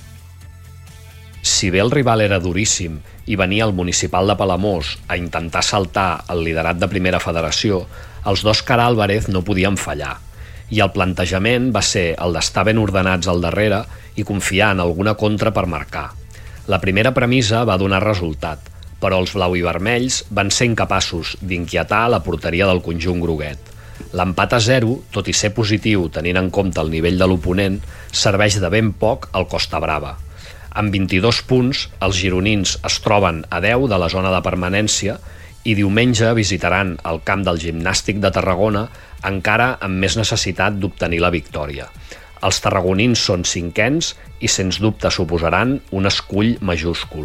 Si bé el rival era duríssim i venia el municipal de Palamós a intentar saltar el liderat de Primera Federació, els d'Òscar Álvarez no podien fallar. I el plantejament va ser el d'estar ben ordenats al darrere i confiar en alguna contra per marcar. La primera premissa va donar resultat, però els blau i vermells van ser incapaços d'inquietar la porteria del conjunt groguet. L'empat a 0, tot i ser positiu tenint en compte el nivell de l'oponent, serveix de ben poc al Costa Brava. Amb 22 punts, els gironins es troben a 10 de la zona de permanència i diumenge visitaran el camp del Gimnàstic de Tarragona encara amb més necessitat d'obtenir la victòria. Els tarragonins són 5ens i sens dubte suposaran un escull majúscul.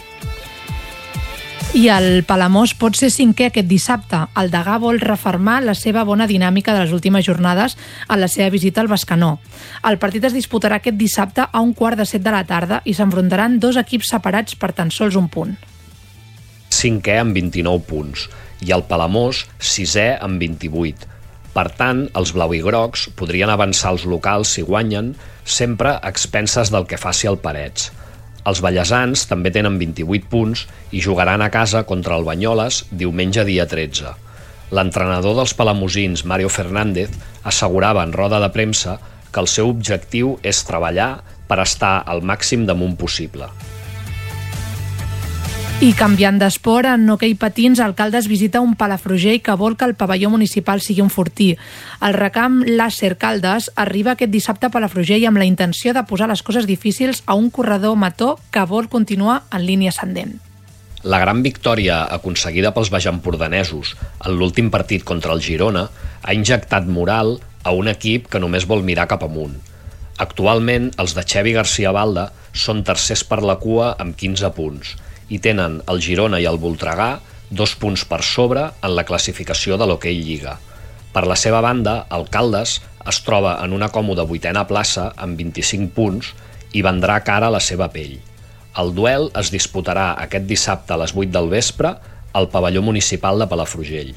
I el Palamós pot ser 5è aquest dissabte. El Degà vol refermar la seva bona dinàmica de les últimes jornades en la seva visita al Bescanó. El partit es disputarà aquest dissabte a 6:45 de la tarda i s'enfrontaran 2 equips separats per tan sols un punt. 5è amb 29 punts i el Palamós 6è amb 28. Per tant, els blau i grocs podrien avançar els locals si guanyen, sempre a expenses del que faci el Parets. Els ballesans també tenen 28 punts i jugaran a casa contra el Banyoles diumenge dia 13. L'entrenador dels palamosins, Mario Fernández, assegurava en roda de premsa que el seu objectiu és treballar per estar al màxim damunt possible. I canviant d'esport, en hoquei patins, Alcaldes visita un Palafrugell que vol que el pavelló municipal sigui un fortí. El recamp Làser Caldes arriba aquest dissabte a Palafrugell amb la intenció de posar les coses difícils a un corredor mató que vol continuar en línia ascendent. La gran victòria aconseguida pels baixempordanesos en l'últim partit contra el Girona ha injectat moral a un equip que només vol mirar cap amunt. Actualment, els de Xevi García Balda són tercers per la cua amb 15 punts i tenen el Girona i el Voltregà 2 punts per sobre en la classificació de l'Hoquei Lliga. Per la seva banda, el Caldes es troba en una còmoda 8a plaça amb 25 punts i vendrà cara a la seva pell. El duel es disputarà aquest dissabte a les 8 del vespre al pavelló municipal de Palafrugell.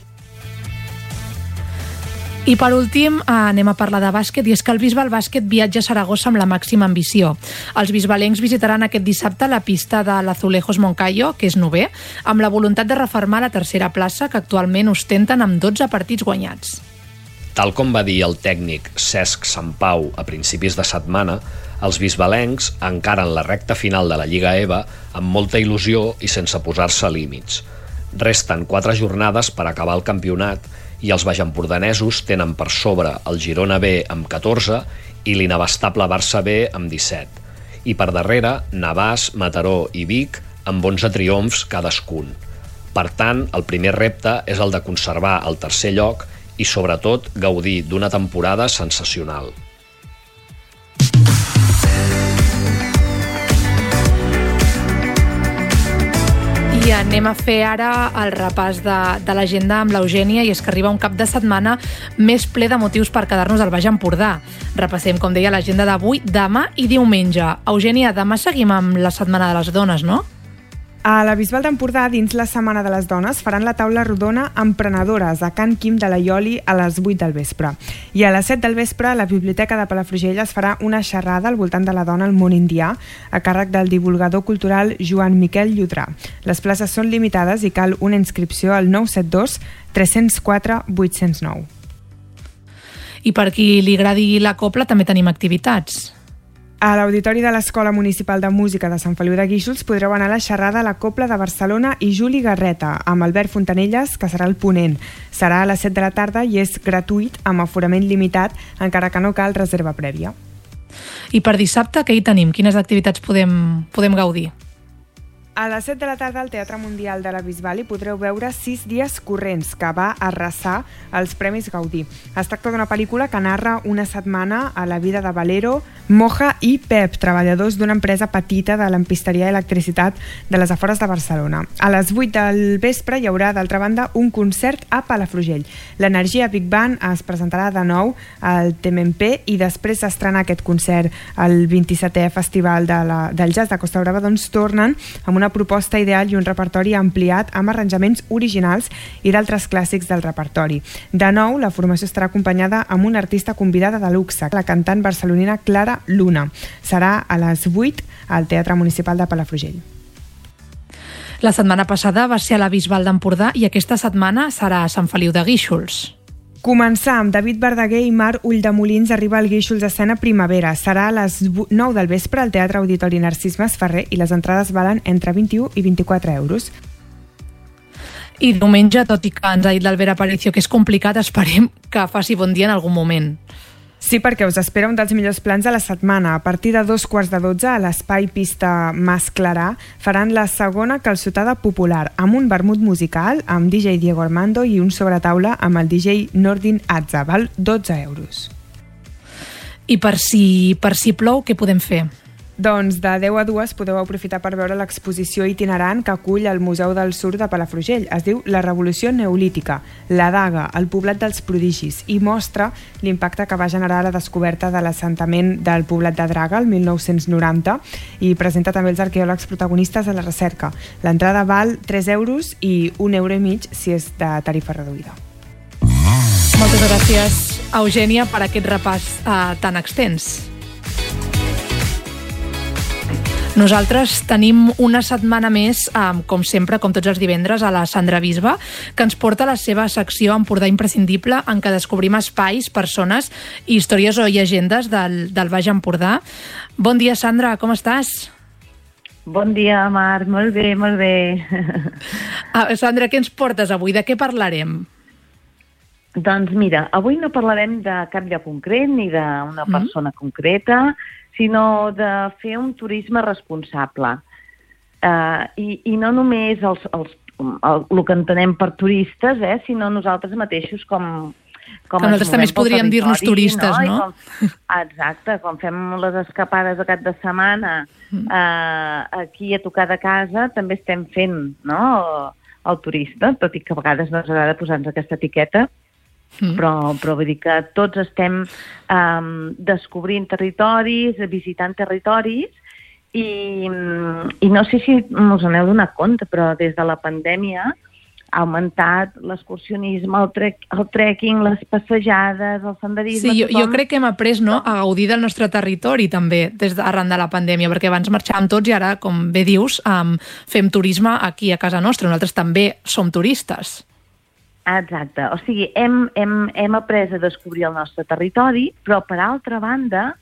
I per últim anem a parlar de bàsquet, i és que el Bisbal Bàsquet viatja a Saragossa amb la màxima ambició. Els bisbalencs visitaran aquest dissabte la pista de l'Azulejos Moncayo, que és 9è, amb la voluntat de refermar la tercera plaça que actualment ostenten amb 12 partits guanyats. Tal com va dir el tècnic Cesc Sampau a principis de setmana, els bisbalencs encaren la recta final de la Lliga EVA amb molta il·lusió i sense posar-se límits. Resten 4 jornades per acabar el campionat i els baixempordanesos tenen per sobre el Girona B amb 14 i l'inabastable Barça B amb 17. I per darrere, Navàs, Mataró i Vic amb 11 triomfs cadascun. Per tant, el primer repte és el de conservar el tercer lloc i, sobretot, gaudir d'una temporada sensacional. I anem a fer ara el repàs de l'agenda amb l'Eugènia, i és que arriba un cap de setmana més ple de motius per quedar-nos al Baix Empordà. Repassem, com deia, l'agenda d'avui, demà i diumenge. Eugènia, demà seguim amb la Setmana de les Dones, no? A la Bisbal d'Empordà, dins la Setmana de les Dones, faran la taula rodona Emprenedores a Can Quim de l'Aioli a les 8 del vespre. I a les 7 del vespre, a la Biblioteca de Palafrugell es farà una xerrada al voltant de la dona al món indià a càrrec del divulgador cultural Joan Miquel Llodrà. Les places són limitades i cal una inscripció al 972 304 809. I per qui li agradi la copla també tenim activitats. A l'Auditori de l'Escola Municipal de Música de Sant Feliu de Guíxols podreu anar a la xerrada La Copla de Barcelona i Juli Garreta, amb Albert Fontanelles, que serà el ponent. Serà a les 7 de la tarda i és gratuït, amb aforament limitat, encara que no cal reserva prèvia. I per dissabte, què hi tenim? Quines activitats podem gaudir? A les 7 de la tarda al Teatre Mundial de la Bisbal hi podreu veure 6 dies corrents, que va arrasar els Premis Gaudí. Es tracta d'una pel·lícula que narra una setmana a la vida de Valero, Moja i Pep, treballadors d'una empresa petita de lampisteria i electricitat de les afores de Barcelona. A les 8 del vespre hi haurà, d'altra banda, un concert a Palafrugell. L'Energia Big Band es presentarà de nou al TMP i després d'estrenar aquest concert al 27è Festival del Jazz de Costa Brava, doncs tornen amb una proposta ideal i un repertori ampliat amb arranjaments originals i d'altres clàssics del repertori. De nou, la formació estarà acompanyada amb una artista convidada de luxe, la cantant barcelonina Clara Luna. Serà a les 8 al Teatre Municipal de Palafrugell. La setmana passada va ser a la Bisbal d'Empordà i aquesta setmana serà a Sant Feliu de Guíxols. Començar amb David Verdaguer i Mar Ulldemolins arriba al Guíxols Escena Primavera. Serà a les 9 del vespre al Teatre Auditori Narcís Masferrer i les entrades valen entre 21 i 24 euros. I diumenge, tot i que ens ha dit l'Albert Aparicio que és complicat, esperem que faci bon dia en algun moment. Sí, perquè us espera un dels millors plans de la setmana. A partir de 2:15 a l'Espai Pista Mas Clarà faran la segona calçotada popular amb un vermut musical amb DJ Diego Armando i un sobretaula amb el DJ Nordin Atza. Val 12 euros. I per si plou, què podem fer? Doncs de 10 a 2 podeu aprofitar per veure l'exposició itinerant que acull el Museu del Sur de Palafrugell. Es diu La Revolució Neolítica, la daga, el poblat dels prodigis, i mostra l'impacte que va generar la descoberta de l'assentament del poblat de Draga el 1990 i presenta també els arqueòlegs protagonistes de la recerca. L'entrada val 3 euros i 1,5 euros si és de tarifa reduïda. Moltes gràcies, Eugènia, per aquest repàs tan extens. Nosaltres tenim una setmana més, com sempre, com tots els divendres, a la Sandra Bisba, que ens porta la seva secció Empordà Imprescindible, en què descobrim espais, persones, històries o llegendes del Baix Empordà. Bon dia, Sandra, com estàs? Bon dia, Marc, molt bé, molt bé. Sandra, què ens portes avui? De què parlarem? Doncs mira, avui no parlarem de cap lloc concret ni d'una persona concreta, sinó de fer un turisme responsable. I no només el que entenem per turistes, sinó nosaltres mateixos com nosaltres també podríem dir-nos turistes, no? Exacte, quan fem les escapades de cap de setmana aquí a tocar de casa, també estem fent, no?, el turista, tot i que a vegades no ens agrada posar-nos aquesta etiqueta, però vull dir que tots estem descobrint territoris, visitant territoris, i no sé si us n'heu donat compte, però des de la pandèmia ha augmentat l'excursionisme, el trekking, les passejades, el senderisme... Sí, jo crec que hem après, no?, a gaudir del nostre territori també arran de la pandèmia, perquè abans marxàvem tots i ara, com bé dius, fem turisme aquí a casa nostra. Nosaltres també som turistes. Exacte, o sigui, hem après a descobrir el nostre territori, però per altra banda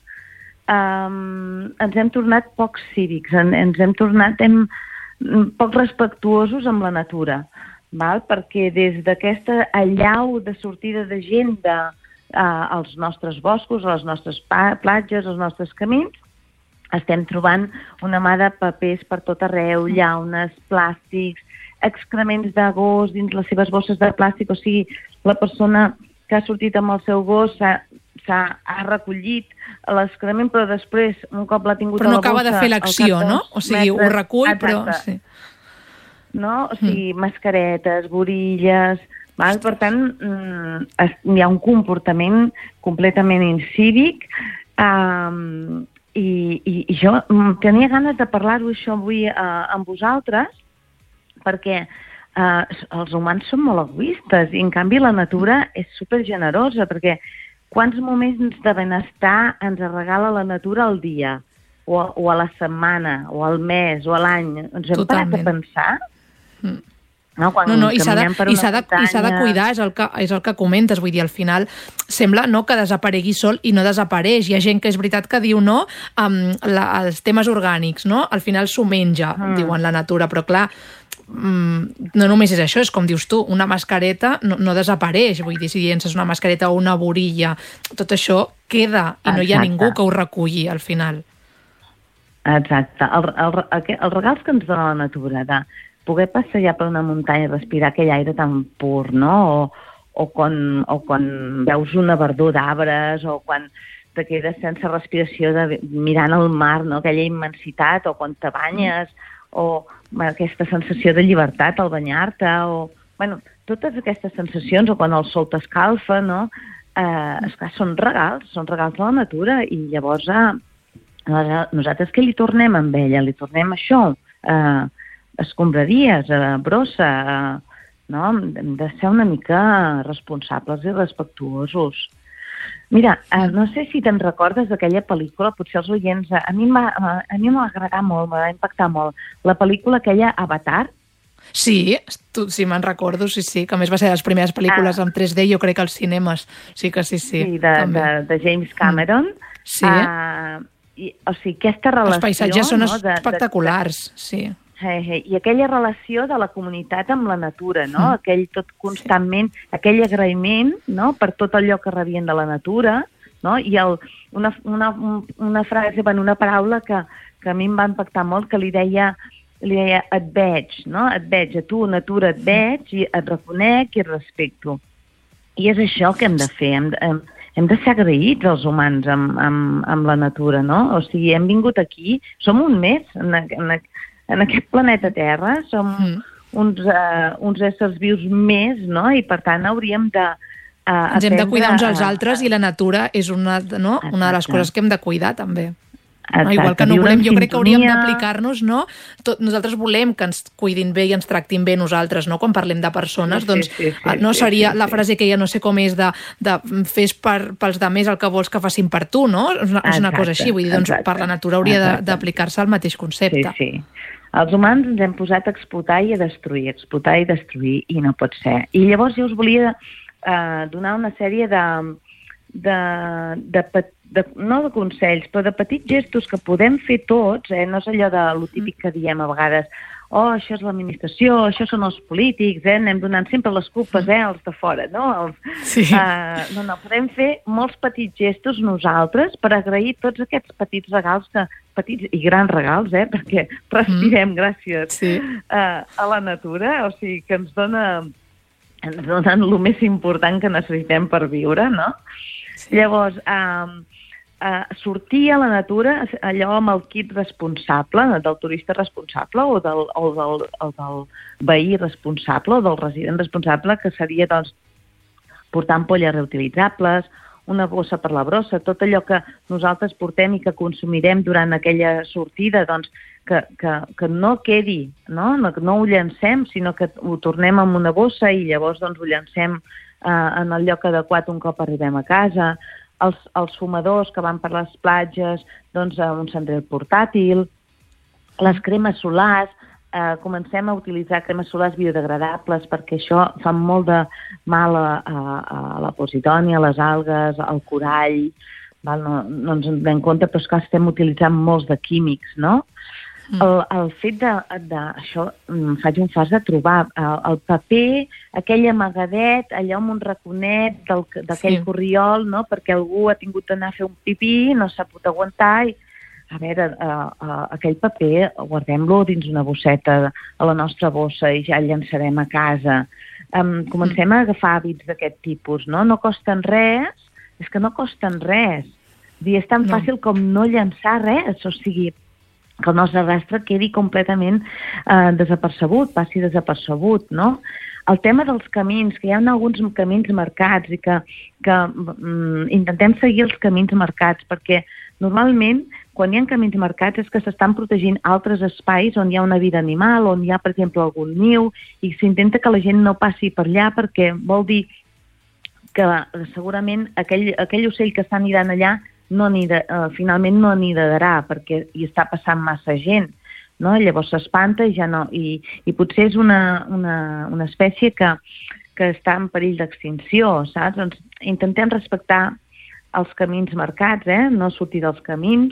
ens hem tornat pocs cívics, ens hem tornat poc respectuosos amb la natura, val? Perquè des d'aquesta allau de sortida de gent als nostres boscos, a les nostres platges, als nostres camins, estem trobant una mà de papers per tot arreu, llaunes, plàstics, excrements de gos dins les seves bosses de plàstic, o sigui, la persona que ha sortit amb el seu gos ha recollit l'excrement, però després, un cop l'ha tingut a la bossa... Però no acaba de fer l'acció, no? O sigui, ho recull, però... Sí. No? O sigui, mascaretes, borilles... Val? Per tant, hi ha un comportament completament incívic i jo tenia ganes de parlar-ho això avui amb vosaltres, perquè els humans són molt egoistes i en canvi la natura és supergenerosa, perquè quants moments de benestar ens regala la natura al dia o a la setmana o al mes o a l'any? Ens hem parat a pensar? No, i s'ha de cuidar, és el que comentes, vull dir, al final sembla que desaparegui sol i no desapareix. Hi ha gent que és veritat que diu els temes orgànics, no? Al final s'ho menja, diuen la natura, però clar, no només és això, és com dius tu, una mascareta no desapareix, vull dir, si llences una mascareta o una vorilla, tot això queda i no hi ha ningú que ho reculli al final. Exacte. Els regals que ens dona la natura de poder passejar per una muntanya i respirar aquell aire tan pur, no? O quan veus una verdor d'arbres, o quan te quedes sense respiració mirant el mar, no? Aquella immensitat, o quan te banyes, o aquesta sensació de llibertat al banyar-te, o totes aquestes sensacions, o quan el sol t'escalfa, no? Esclar, són regals de la natura, i llavors nosaltres què li tornem amb ella? Li tornem això, escombraries, brossa, no? Hem de ser una mica responsables i respectuosos. Mira, no sé si te'n recordes d'aquella pel·lícula, potser els oients... A mi m'ha agradat molt, m'ha impactat molt. La pel·lícula aquella Avatar. Sí, me'n recordo, sí, que a més va ser de les primeres pel·lícules en 3D, jo crec que als cinemes. Sí, de James Cameron. Sí. O sigui, aquesta relació... Els paisatges són espectaculars, sí. I aquella relació de la comunitat amb la natura, no? Aquell tot constantment, aquell agraïment, no? Per tot allò que rebien de la natura, no? I una frase, una paraula que a mi em va impactar molt, que li deia et veig, no? Et veig, a tu, natura, et veig, i et reconec i et respecto. I és això que hem de fer, hem de ser agraïts els humans amb la natura, no? O sigui, hem vingut aquí, som un més en aquest planeta Terra, som uns éssers vius més, no? I per tant hauríem de ens hem de cuidar uns als altres, i la natura és una de les coses que hem de cuidar també. No? Igual que no volem, jo crec que hauríem d'aplicar-nos, no? Nosaltres volem que ens cuidin bé i ens tractin bé nosaltres, no? Quan parlem de persones, no seria la frase que ja no sé com és de fes pels demés el que vols que facin per tu, no? És una cosa així, vull dir, doncs per la natura hauria d'aplicar-se el mateix concepte. Sí. Els humans ens hem posat a explotar i a destruir, i no pot ser. I llavors jo us volia donar una sèrie no de consells, però de petits gestos que podem fer tots, no és allò de lo típic que diem a vegades, això és l'administració, això són els polítics, anem donant sempre les culpes als de fora, no? Sí. No, podem fer molts petits gestos nosaltres per agrair tots aquests petits regals, petits i grans regals, perquè respirem gràcies a la natura, o sigui que ens donen el més important que necessitem per viure, no? Llavors, sortir a la natura, allò amb el kit responsable, del turista responsable o del veí responsable o del resident responsable, que seria portar ampolles reutilitzables, una bossa per la brossa, tot allò que nosaltres portem i que consumirem durant aquella sortida, que no quedi, no ho llancem, sinó que ho tornem en una bossa i llavors ho llancem en el lloc adequat un cop arribem a casa. Els fumadors que van per les platges, un cendrer portàtil, les cremes solars, comencem a utilitzar cremes solars biodegradables perquè això fa molt de mal a la posidònia, a les algues, al corall, no ens en donem compte, però és que estem utilitzant molts de químics, no? El fet això, faig un fas de trobar el paper, aquell amagadet, allò amb un raconet d'aquell corriol, no? Perquè algú ha tingut d'anar a fer un pipí, no s'ha pogut aguantar i, a veure, aquell paper guardem-lo dins una bosseta a la nostra bossa i ja el llançarem a casa. Comencem a agafar hàbits d'aquest tipus, no? No costen res, és que no costen res. És tan fàcil com no llançar res, o sigui, que el nostre rastre quedi completament desapercebut, passi desapercebut, no? El tema dels camins, que hi ha alguns camins marcats i que intentem seguir els camins marcats, perquè normalment quan hi ha camins marcats és que s'estan protegint altres espais on hi ha una vida animal, on hi ha, per exemple, algun niu, i s'intenta que la gent no passi per allà perquè vol dir que segurament aquell ocell que està anidant allà finalment no anidarà perquè hi està passant massa gent. no? Llavors s'espanta i ja no. I potser és una espècie que està en perill d'extinció, saps? Doncs intentem respectar els camins marcats, no sortir dels camins.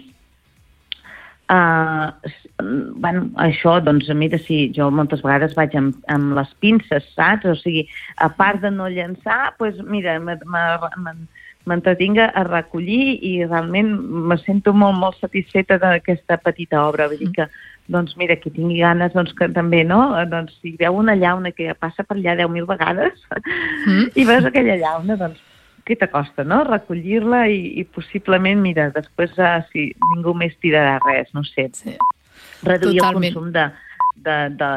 Això, doncs, mira, si jo moltes vegades vaig amb les pinces, saps? O sigui, a part de no llançar, doncs, mira, m'entretinc a recollir i realment me sento molt, molt satisfeta d'aquesta petita obra. Vull dir que, doncs, mira, qui tingui ganes, doncs, que també, no? Doncs, si veu una llauna que passa per allà 10.000 vegades i veus aquella llauna, doncs, què t'acosta, no? Recollir-la i possiblement, mira, després si ningú més tirarà res, no sé. Reduir el consum de